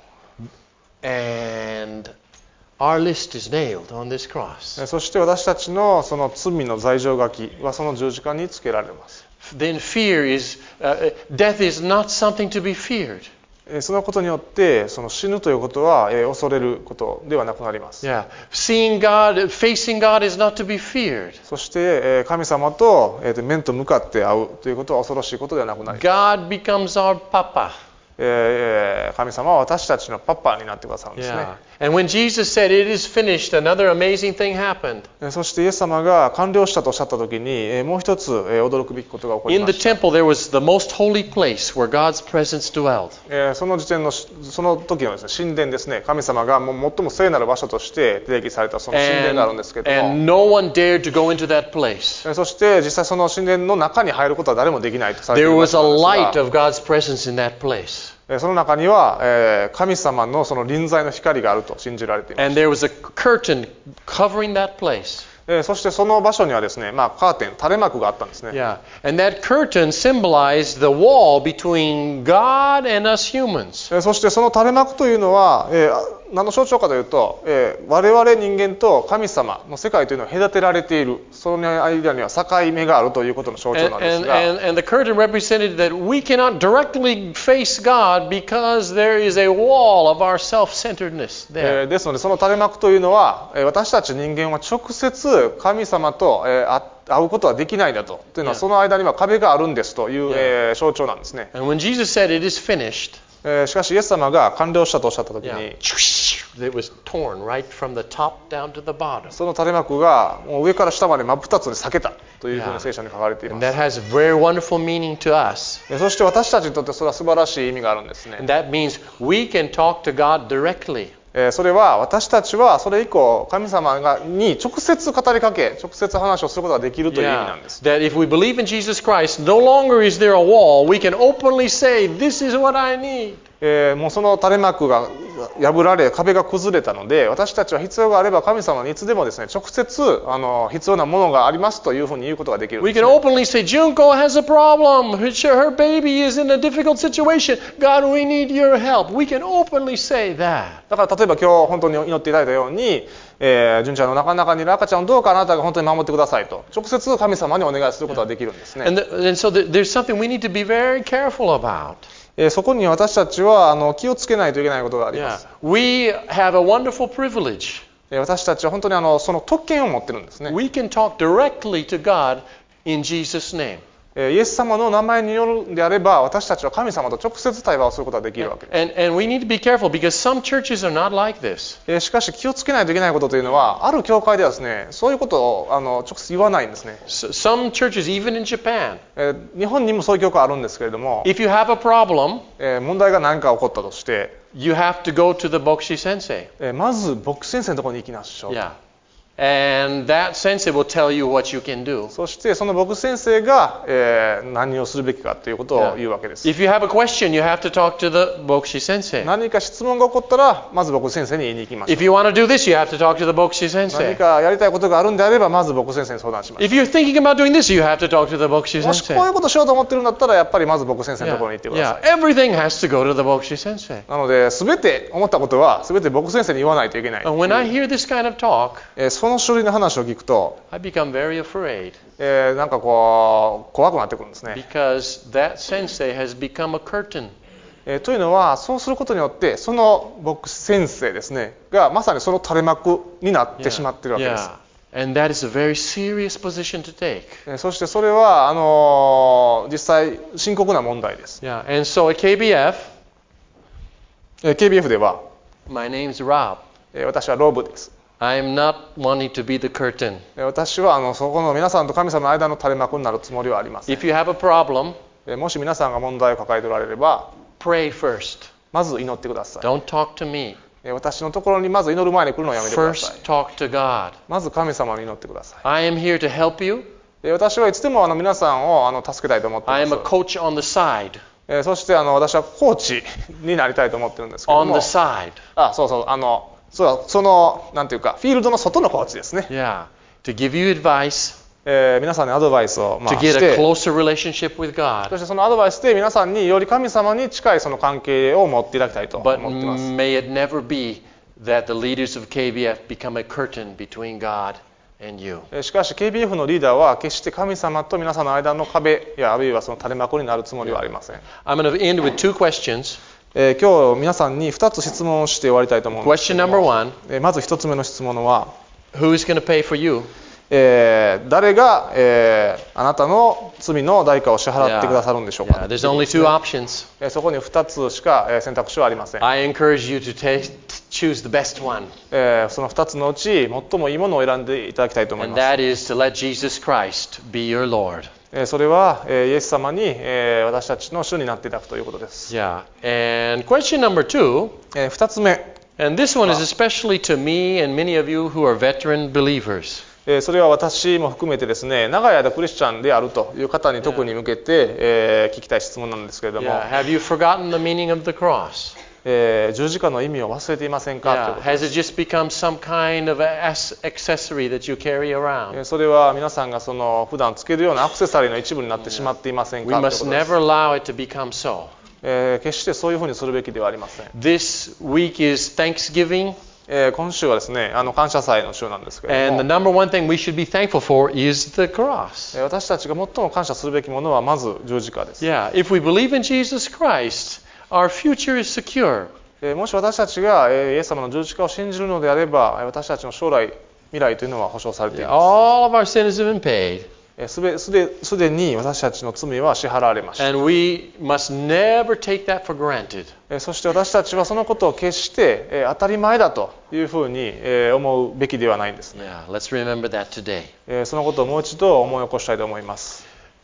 [SPEAKER 1] And our list is nailed on this cross.
[SPEAKER 2] そして私たちのその罪の罪状書きはその十字架につけられます。
[SPEAKER 1] Then fear is, uh, death is not something to be feared.
[SPEAKER 2] えーそのことによってその死ぬということはえー恐れることではなくなります。
[SPEAKER 1] Yeah. Seeing God, facing God is not to be feared.
[SPEAKER 2] そしてえー神様とえーと面と向かって会うということは恐ろしいことではなくなります。
[SPEAKER 1] God becomes our papa.
[SPEAKER 2] えー神様は私たちのパパになってくださるんですね。
[SPEAKER 1] Yeah. And when Jesus said, "It is finished," another amazing thing happened.
[SPEAKER 2] えーそしてイエス様が完了したとおっしゃったときにえーもう一つえー驚くべきことが起こり
[SPEAKER 1] In
[SPEAKER 2] ま
[SPEAKER 1] the
[SPEAKER 2] した。
[SPEAKER 1] temple, there was the most holy place where God's presence dwelled.
[SPEAKER 2] えーその時点のその時のですね神殿ですね、神様がもう最も聖なる場所として定義されたその神殿があるんですけ
[SPEAKER 1] And,
[SPEAKER 2] れども、
[SPEAKER 1] and no one dared to go into that place.
[SPEAKER 2] えーそして実際その神殿の中に入ることは誰もできないとされてい
[SPEAKER 1] There
[SPEAKER 2] る場
[SPEAKER 1] was a
[SPEAKER 2] 所なん
[SPEAKER 1] light
[SPEAKER 2] ですが、
[SPEAKER 1] of God's presence in that place.
[SPEAKER 2] えーその中にはえー神様のその臨在の光があると信じられています。
[SPEAKER 1] And there was a curtain covering that place.
[SPEAKER 2] えーそしてその場所にはですね、まあ、カーテン、垂れ幕があったんですね。
[SPEAKER 1] Yeah. And that curtain symbolized the wall between God and us humans.
[SPEAKER 2] えーそしてその垂れ幕というのは、えー何の象徴かというと、えー我々人間と神様の世界というのは隔てられている、その間には境目があるということの象徴
[SPEAKER 1] And,
[SPEAKER 2] なんです
[SPEAKER 1] and,
[SPEAKER 2] が、
[SPEAKER 1] and, and the curtain represented that we cannot directly face God because there is a wall of our self-centeredness
[SPEAKER 2] え
[SPEAKER 1] there.
[SPEAKER 2] ーですのでその垂れ幕というのは、えー私たち人間は直接神様と、えーあ会うことはできないんだと。というのは
[SPEAKER 1] Yeah.
[SPEAKER 2] その間には壁があるんですという、
[SPEAKER 1] Yeah.
[SPEAKER 2] えー象徴なんですね。
[SPEAKER 1] And when Jesus said it is finished,
[SPEAKER 2] えーしかしイエス様が完了したとおっしゃった時に、
[SPEAKER 1] yeah, it was torn right from the top down to the bottom.
[SPEAKER 2] その垂れ幕がもう上から下まで真っ二つに裂けた。 というふうに聖書に書かれていま
[SPEAKER 1] And
[SPEAKER 2] す。
[SPEAKER 1] that has a very wonderful meaning to us.
[SPEAKER 2] そして私たちにとってそれは素晴らしい意味があるんですね。
[SPEAKER 1] And that means we can talk to God directly.
[SPEAKER 2] それは私たちはそれ以降神様がに直接語りかけ直接話をすることができるという意味なんです。
[SPEAKER 1] That if we believe in Jesus Christ, no longer is there a wall. We can openly say, this is what I need.
[SPEAKER 2] えー、もうその垂れ幕が破られ壁が崩れたので、私たちは必要があれば神様にいつでもですね直接あの必要なものがありますというふうに言うことができるん
[SPEAKER 1] We
[SPEAKER 2] です、
[SPEAKER 1] can
[SPEAKER 2] ね。
[SPEAKER 1] openly say, Junko has a problem. Her, her baby is in a difficult situation. God, we need your help. We can openly say that.
[SPEAKER 2] だから例えば今日本当に祈っていただいたように、えー、純ちゃんの中の中にいる赤ちゃんをどうかあなたが本当に守ってくださいと直接神様にお願いすることができるんですね。
[SPEAKER 1] And, the, and so the, there's something we need to be very careful about.
[SPEAKER 2] えー、そこに私たちはあの気をつけないといけないことがありま
[SPEAKER 1] Yeah.
[SPEAKER 2] す。
[SPEAKER 1] We have a wonderful privilege.
[SPEAKER 2] えー、私たちは本当にあのその特権を持ってるんですね。
[SPEAKER 1] We can talk directly to God in Jesus' name.
[SPEAKER 2] えー、イエス様の名前によるんであれば私たちは神様と直接対話をすることができるわけです。
[SPEAKER 1] And, and we need to be careful because some churches are not like this.
[SPEAKER 2] えー、しかし気をつけないといけないことというのはある教会ではですねそういうことをあの直接言わないんですね。
[SPEAKER 1] So, some churches, even in Japan,
[SPEAKER 2] えー、日本にもそういう教会あるんですけれども、
[SPEAKER 1] if you have a problem,
[SPEAKER 2] えー、問題が何か起こったとして、
[SPEAKER 1] you have to go to the Bokshi sensei.
[SPEAKER 2] えー、まず牧師先生のところに行きましょう。
[SPEAKER 1] Yeah. And that sensei will tell you what you can do.
[SPEAKER 2] そしてその牧師先生が、えー、何をするべきかということを言うわけです。
[SPEAKER 1] If you have a question, you have to talk to the Bokshi sensei.
[SPEAKER 2] 何か質問が起こったらまず牧師先生に言いに行きましょう。
[SPEAKER 1] If you want to do this, you have to talk to the Bokshi
[SPEAKER 2] 何
[SPEAKER 1] sensei.
[SPEAKER 2] かやりたいことがあるんであればまず牧師先生に相談しましょ
[SPEAKER 1] If you're thinking about doing this, you have to talk to the Bokshi
[SPEAKER 2] う。もしこういう
[SPEAKER 1] sensei.
[SPEAKER 2] ことしようと思ってるんだったらやっぱりまず牧師先生のところに行ってくだ
[SPEAKER 1] Yeah,
[SPEAKER 2] さい。
[SPEAKER 1] yeah. Everything has to go to the Bokshi sensei.
[SPEAKER 2] なので全て思ったことは全て牧師先生に言わないといけない。
[SPEAKER 1] And when I hear this kind of talk,
[SPEAKER 2] えー、その種類の話を聞くと、
[SPEAKER 1] I become very afraid
[SPEAKER 2] えー、なんかこう怖くなってくるんですね。
[SPEAKER 1] because that sensei has become a curtain.
[SPEAKER 2] えー、というのはそうすることによってその牧師先生ですねがまさにその垂れ幕になってしまっているわけです。
[SPEAKER 1] Yeah. And that is a very serious position to take.
[SPEAKER 2] えー、そしてそれはあのー、実際深刻な問題です。
[SPEAKER 1] Yeah. And so at K B F,
[SPEAKER 2] えー、ケービーエフ では、
[SPEAKER 1] my name's Rob.
[SPEAKER 2] えー、私はロブです。
[SPEAKER 1] I'm not wanting to be the curtain.
[SPEAKER 2] えー、私はあのそこの皆さんと神様の間の垂れ幕になるつもりはありません。
[SPEAKER 1] If you have a problem,
[SPEAKER 2] えー、もし皆さんが問題を抱えておられれば
[SPEAKER 1] pray first.
[SPEAKER 2] まず祈ってください。
[SPEAKER 1] Don't talk to me.
[SPEAKER 2] えー、私のところにまず祈る前に来るのをやめてください。
[SPEAKER 1] First, talk to God.
[SPEAKER 2] まず神様に祈ってください。
[SPEAKER 1] I am here to help you.
[SPEAKER 2] えー、私はいつでもあの皆さんをあの助けたいと思ってい
[SPEAKER 1] I
[SPEAKER 2] ま
[SPEAKER 1] am
[SPEAKER 2] す。
[SPEAKER 1] a coach on the side.
[SPEAKER 2] えー、そしてあの私はコーチになりたいと思ってるんですけど
[SPEAKER 1] On
[SPEAKER 2] も、
[SPEAKER 1] the side.
[SPEAKER 2] あ、そうそう、あの、そうそのなんていうかフィールドの外のコーチですね。
[SPEAKER 1] Yeah. To give you advice.
[SPEAKER 2] えー、皆さんにアドバイスを、まあ、
[SPEAKER 1] To
[SPEAKER 2] し
[SPEAKER 1] get
[SPEAKER 2] て、
[SPEAKER 1] a closer relationship with
[SPEAKER 2] そ
[SPEAKER 1] God.
[SPEAKER 2] してそのアドバイスで皆さんにより神様に近いその関係を持っていただきたいと思
[SPEAKER 1] But
[SPEAKER 2] っています。
[SPEAKER 1] may it never be that the leaders of K B F become a curtain between God and you.
[SPEAKER 2] えーしかし ケービーエフ のリーダーは決して神様と皆さんの間の壁やあるいはその垂れ幕になるつもりはありません。
[SPEAKER 1] I'm going to end with two questions.
[SPEAKER 2] えー、今日皆さんにふたつ質問をして終わりたいと思うんですけ
[SPEAKER 1] Question
[SPEAKER 2] ど
[SPEAKER 1] number
[SPEAKER 2] も、
[SPEAKER 1] one,
[SPEAKER 2] えーまずひとつめの質問は、
[SPEAKER 1] who is going to pay for you?
[SPEAKER 2] えー誰が、えーあなたの罪の代価を支払ってくださるんでしょうか。
[SPEAKER 1] Yeah, there's only two options.
[SPEAKER 2] えーそこにふたつしか、えー選択肢はありません。
[SPEAKER 1] I encourage you to take, choose the best one,
[SPEAKER 2] えーそのふたつのうち最もいいものを選んでいただきたいと思い
[SPEAKER 1] and
[SPEAKER 2] ます。
[SPEAKER 1] that is to let Jesus Christ be your Lord.
[SPEAKER 2] えーそれは、えーイエス様に、えー私たちの主になっていただくということです。
[SPEAKER 1] Yeah. And question number two,
[SPEAKER 2] えーふたつめ、
[SPEAKER 1] and this one is especially to me and many of you who are veteran believers.
[SPEAKER 2] えーそれは私も含めてですね、長い間クリスチャンであるという方に特に向けて、えー聞きたい質問なんですけれども、
[SPEAKER 1] Yeah. Have you forgotten the meaning of the cross?
[SPEAKER 2] えー十字架の意味を忘れていませんかという
[SPEAKER 1] Yeah.
[SPEAKER 2] こと
[SPEAKER 1] Has it just become some kind of as- accessory that you carry
[SPEAKER 2] え
[SPEAKER 1] around?
[SPEAKER 2] ーそれは皆さんがその普段つけるようなアクセサリーの一部になってしまっていません
[SPEAKER 1] We
[SPEAKER 2] かというこ
[SPEAKER 1] must
[SPEAKER 2] とです
[SPEAKER 1] never allow it to become so.
[SPEAKER 2] えー決してそういうふうにするべきではありません。
[SPEAKER 1] This week is Thanksgiving,
[SPEAKER 2] えー今週はですね、あの感謝祭の週なんですけれど
[SPEAKER 1] and the
[SPEAKER 2] も、
[SPEAKER 1] number one thing we should be thankful for is the cross.
[SPEAKER 2] えー私たちが最も感謝するべきものはまず十字架です。
[SPEAKER 1] Yeah, if we believe in Jesus Christ, our future is secure.
[SPEAKER 2] えーもし私たちが、えーイエス様の十字架を信じるのであれば、えー私たちの将来、未来というのは保証されてい
[SPEAKER 1] Yeah,
[SPEAKER 2] ます。
[SPEAKER 1] all of our sins have been paid.
[SPEAKER 2] すですで、すでに私たちの罪は支払われました。
[SPEAKER 1] And we must never take that for granted.
[SPEAKER 2] そして私たちはそのことを決して当たり前だというふうに思うべきではないんですね。
[SPEAKER 1] Yeah, let's remember that today.
[SPEAKER 2] そのことをもう一度思い起こしたいと思います。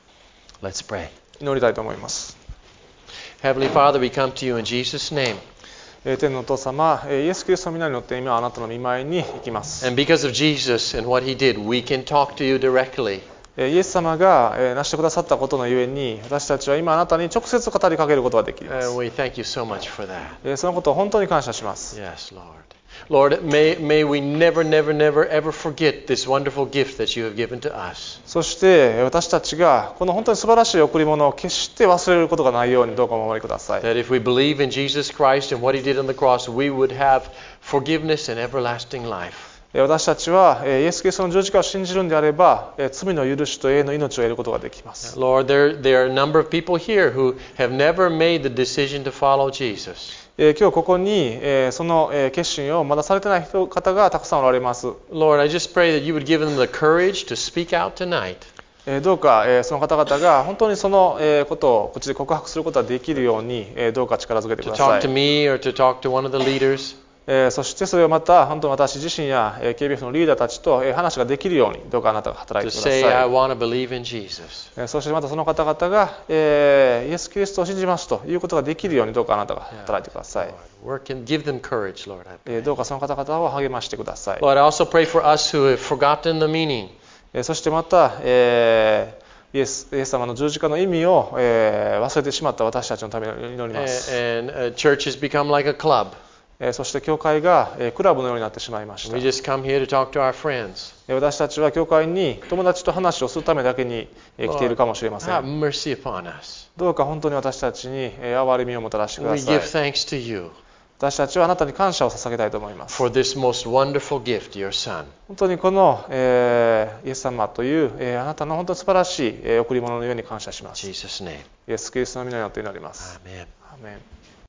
[SPEAKER 1] Let's pray.
[SPEAKER 2] 祈りたいと思います。
[SPEAKER 1] Heavenly Father, we come to you in Jesus' name.
[SPEAKER 2] 天のお父様、イエス・キリストの皆によって今あなたの御前に行きます。
[SPEAKER 1] And because of Jesus and what he did, we can talk to you directly.
[SPEAKER 2] イエス様が成してくださったことのゆえに、私たちは今あなたに直接語りかけることができます。
[SPEAKER 1] And we thank you so much for that.
[SPEAKER 2] そのことを本当に感謝します。
[SPEAKER 1] Yes, Lord. Lord, may, may we never, never, never, ever forget this wonderful gift that you have given to us.
[SPEAKER 2] そして私たちがこの本当に素晴らしい贈り物を決して忘れることがないようにどうかお守りください。
[SPEAKER 1] That if we believe in Jesus Christ and what he did on the cross, we would have forgiveness and everlasting life.
[SPEAKER 2] 私たちはイエス・キリストの十字架を信じるんであれば、罪の許しと永遠の命を得ることができます。
[SPEAKER 1] Lord, there, there are a number of people here who have never made the decision to follow Jesus.
[SPEAKER 2] 今日ここにその決心をまだされてない方がたくさんおられます。
[SPEAKER 1] Lord, I just pray that you would give them the courage to speak out tonight.
[SPEAKER 2] どうかその方々が本当にそのことをこっちで告白することができるようにどうか力づけてください。
[SPEAKER 1] To talk to me or to talk to one of the leaders.
[SPEAKER 2] そしてそれをまた本当に私自身や ケービーエフ のリーダーたちと話ができるようにどうかあなたが働いてください。
[SPEAKER 1] To say, I want to believe in Jesus.
[SPEAKER 2] そしてまたその方々がイエス・キリストを信じますということができるようにどうかあなたが働いてください。
[SPEAKER 1] Work and give them courage, Lord. I pray.
[SPEAKER 2] どうかその方々を励ましてください。
[SPEAKER 1] Lord, I also pray for us who have forgotten the meaning.
[SPEAKER 2] そしてまた、えー、イエス、イエス様の十字架の意味を、えー、忘れてしまった私たちのために祈ります。
[SPEAKER 1] And, and uh, church has become like a club.
[SPEAKER 2] そして教会がクラブのようになってしまいました。
[SPEAKER 1] We just come here to talk to our friends.
[SPEAKER 2] 私たちは教会に友達と話をするためだけに来ているかもしれません。
[SPEAKER 1] Have mercy upon us.
[SPEAKER 2] どうか本当に私たちに憐れみをもたらしてくだ
[SPEAKER 1] We
[SPEAKER 2] さい。
[SPEAKER 1] give thanks to you
[SPEAKER 2] 私たちはあなたに感謝を捧げたいと思います。
[SPEAKER 1] for this most wonderful gift, your Son.
[SPEAKER 2] 本当にこの、えー、イエス様という、えー、あなたの本当に素晴らしい、えー、贈り物のように感謝します。
[SPEAKER 1] In Jesus' name.
[SPEAKER 2] イエス・キリストの皆によって祈ります。
[SPEAKER 1] Amen.
[SPEAKER 2] アーメン。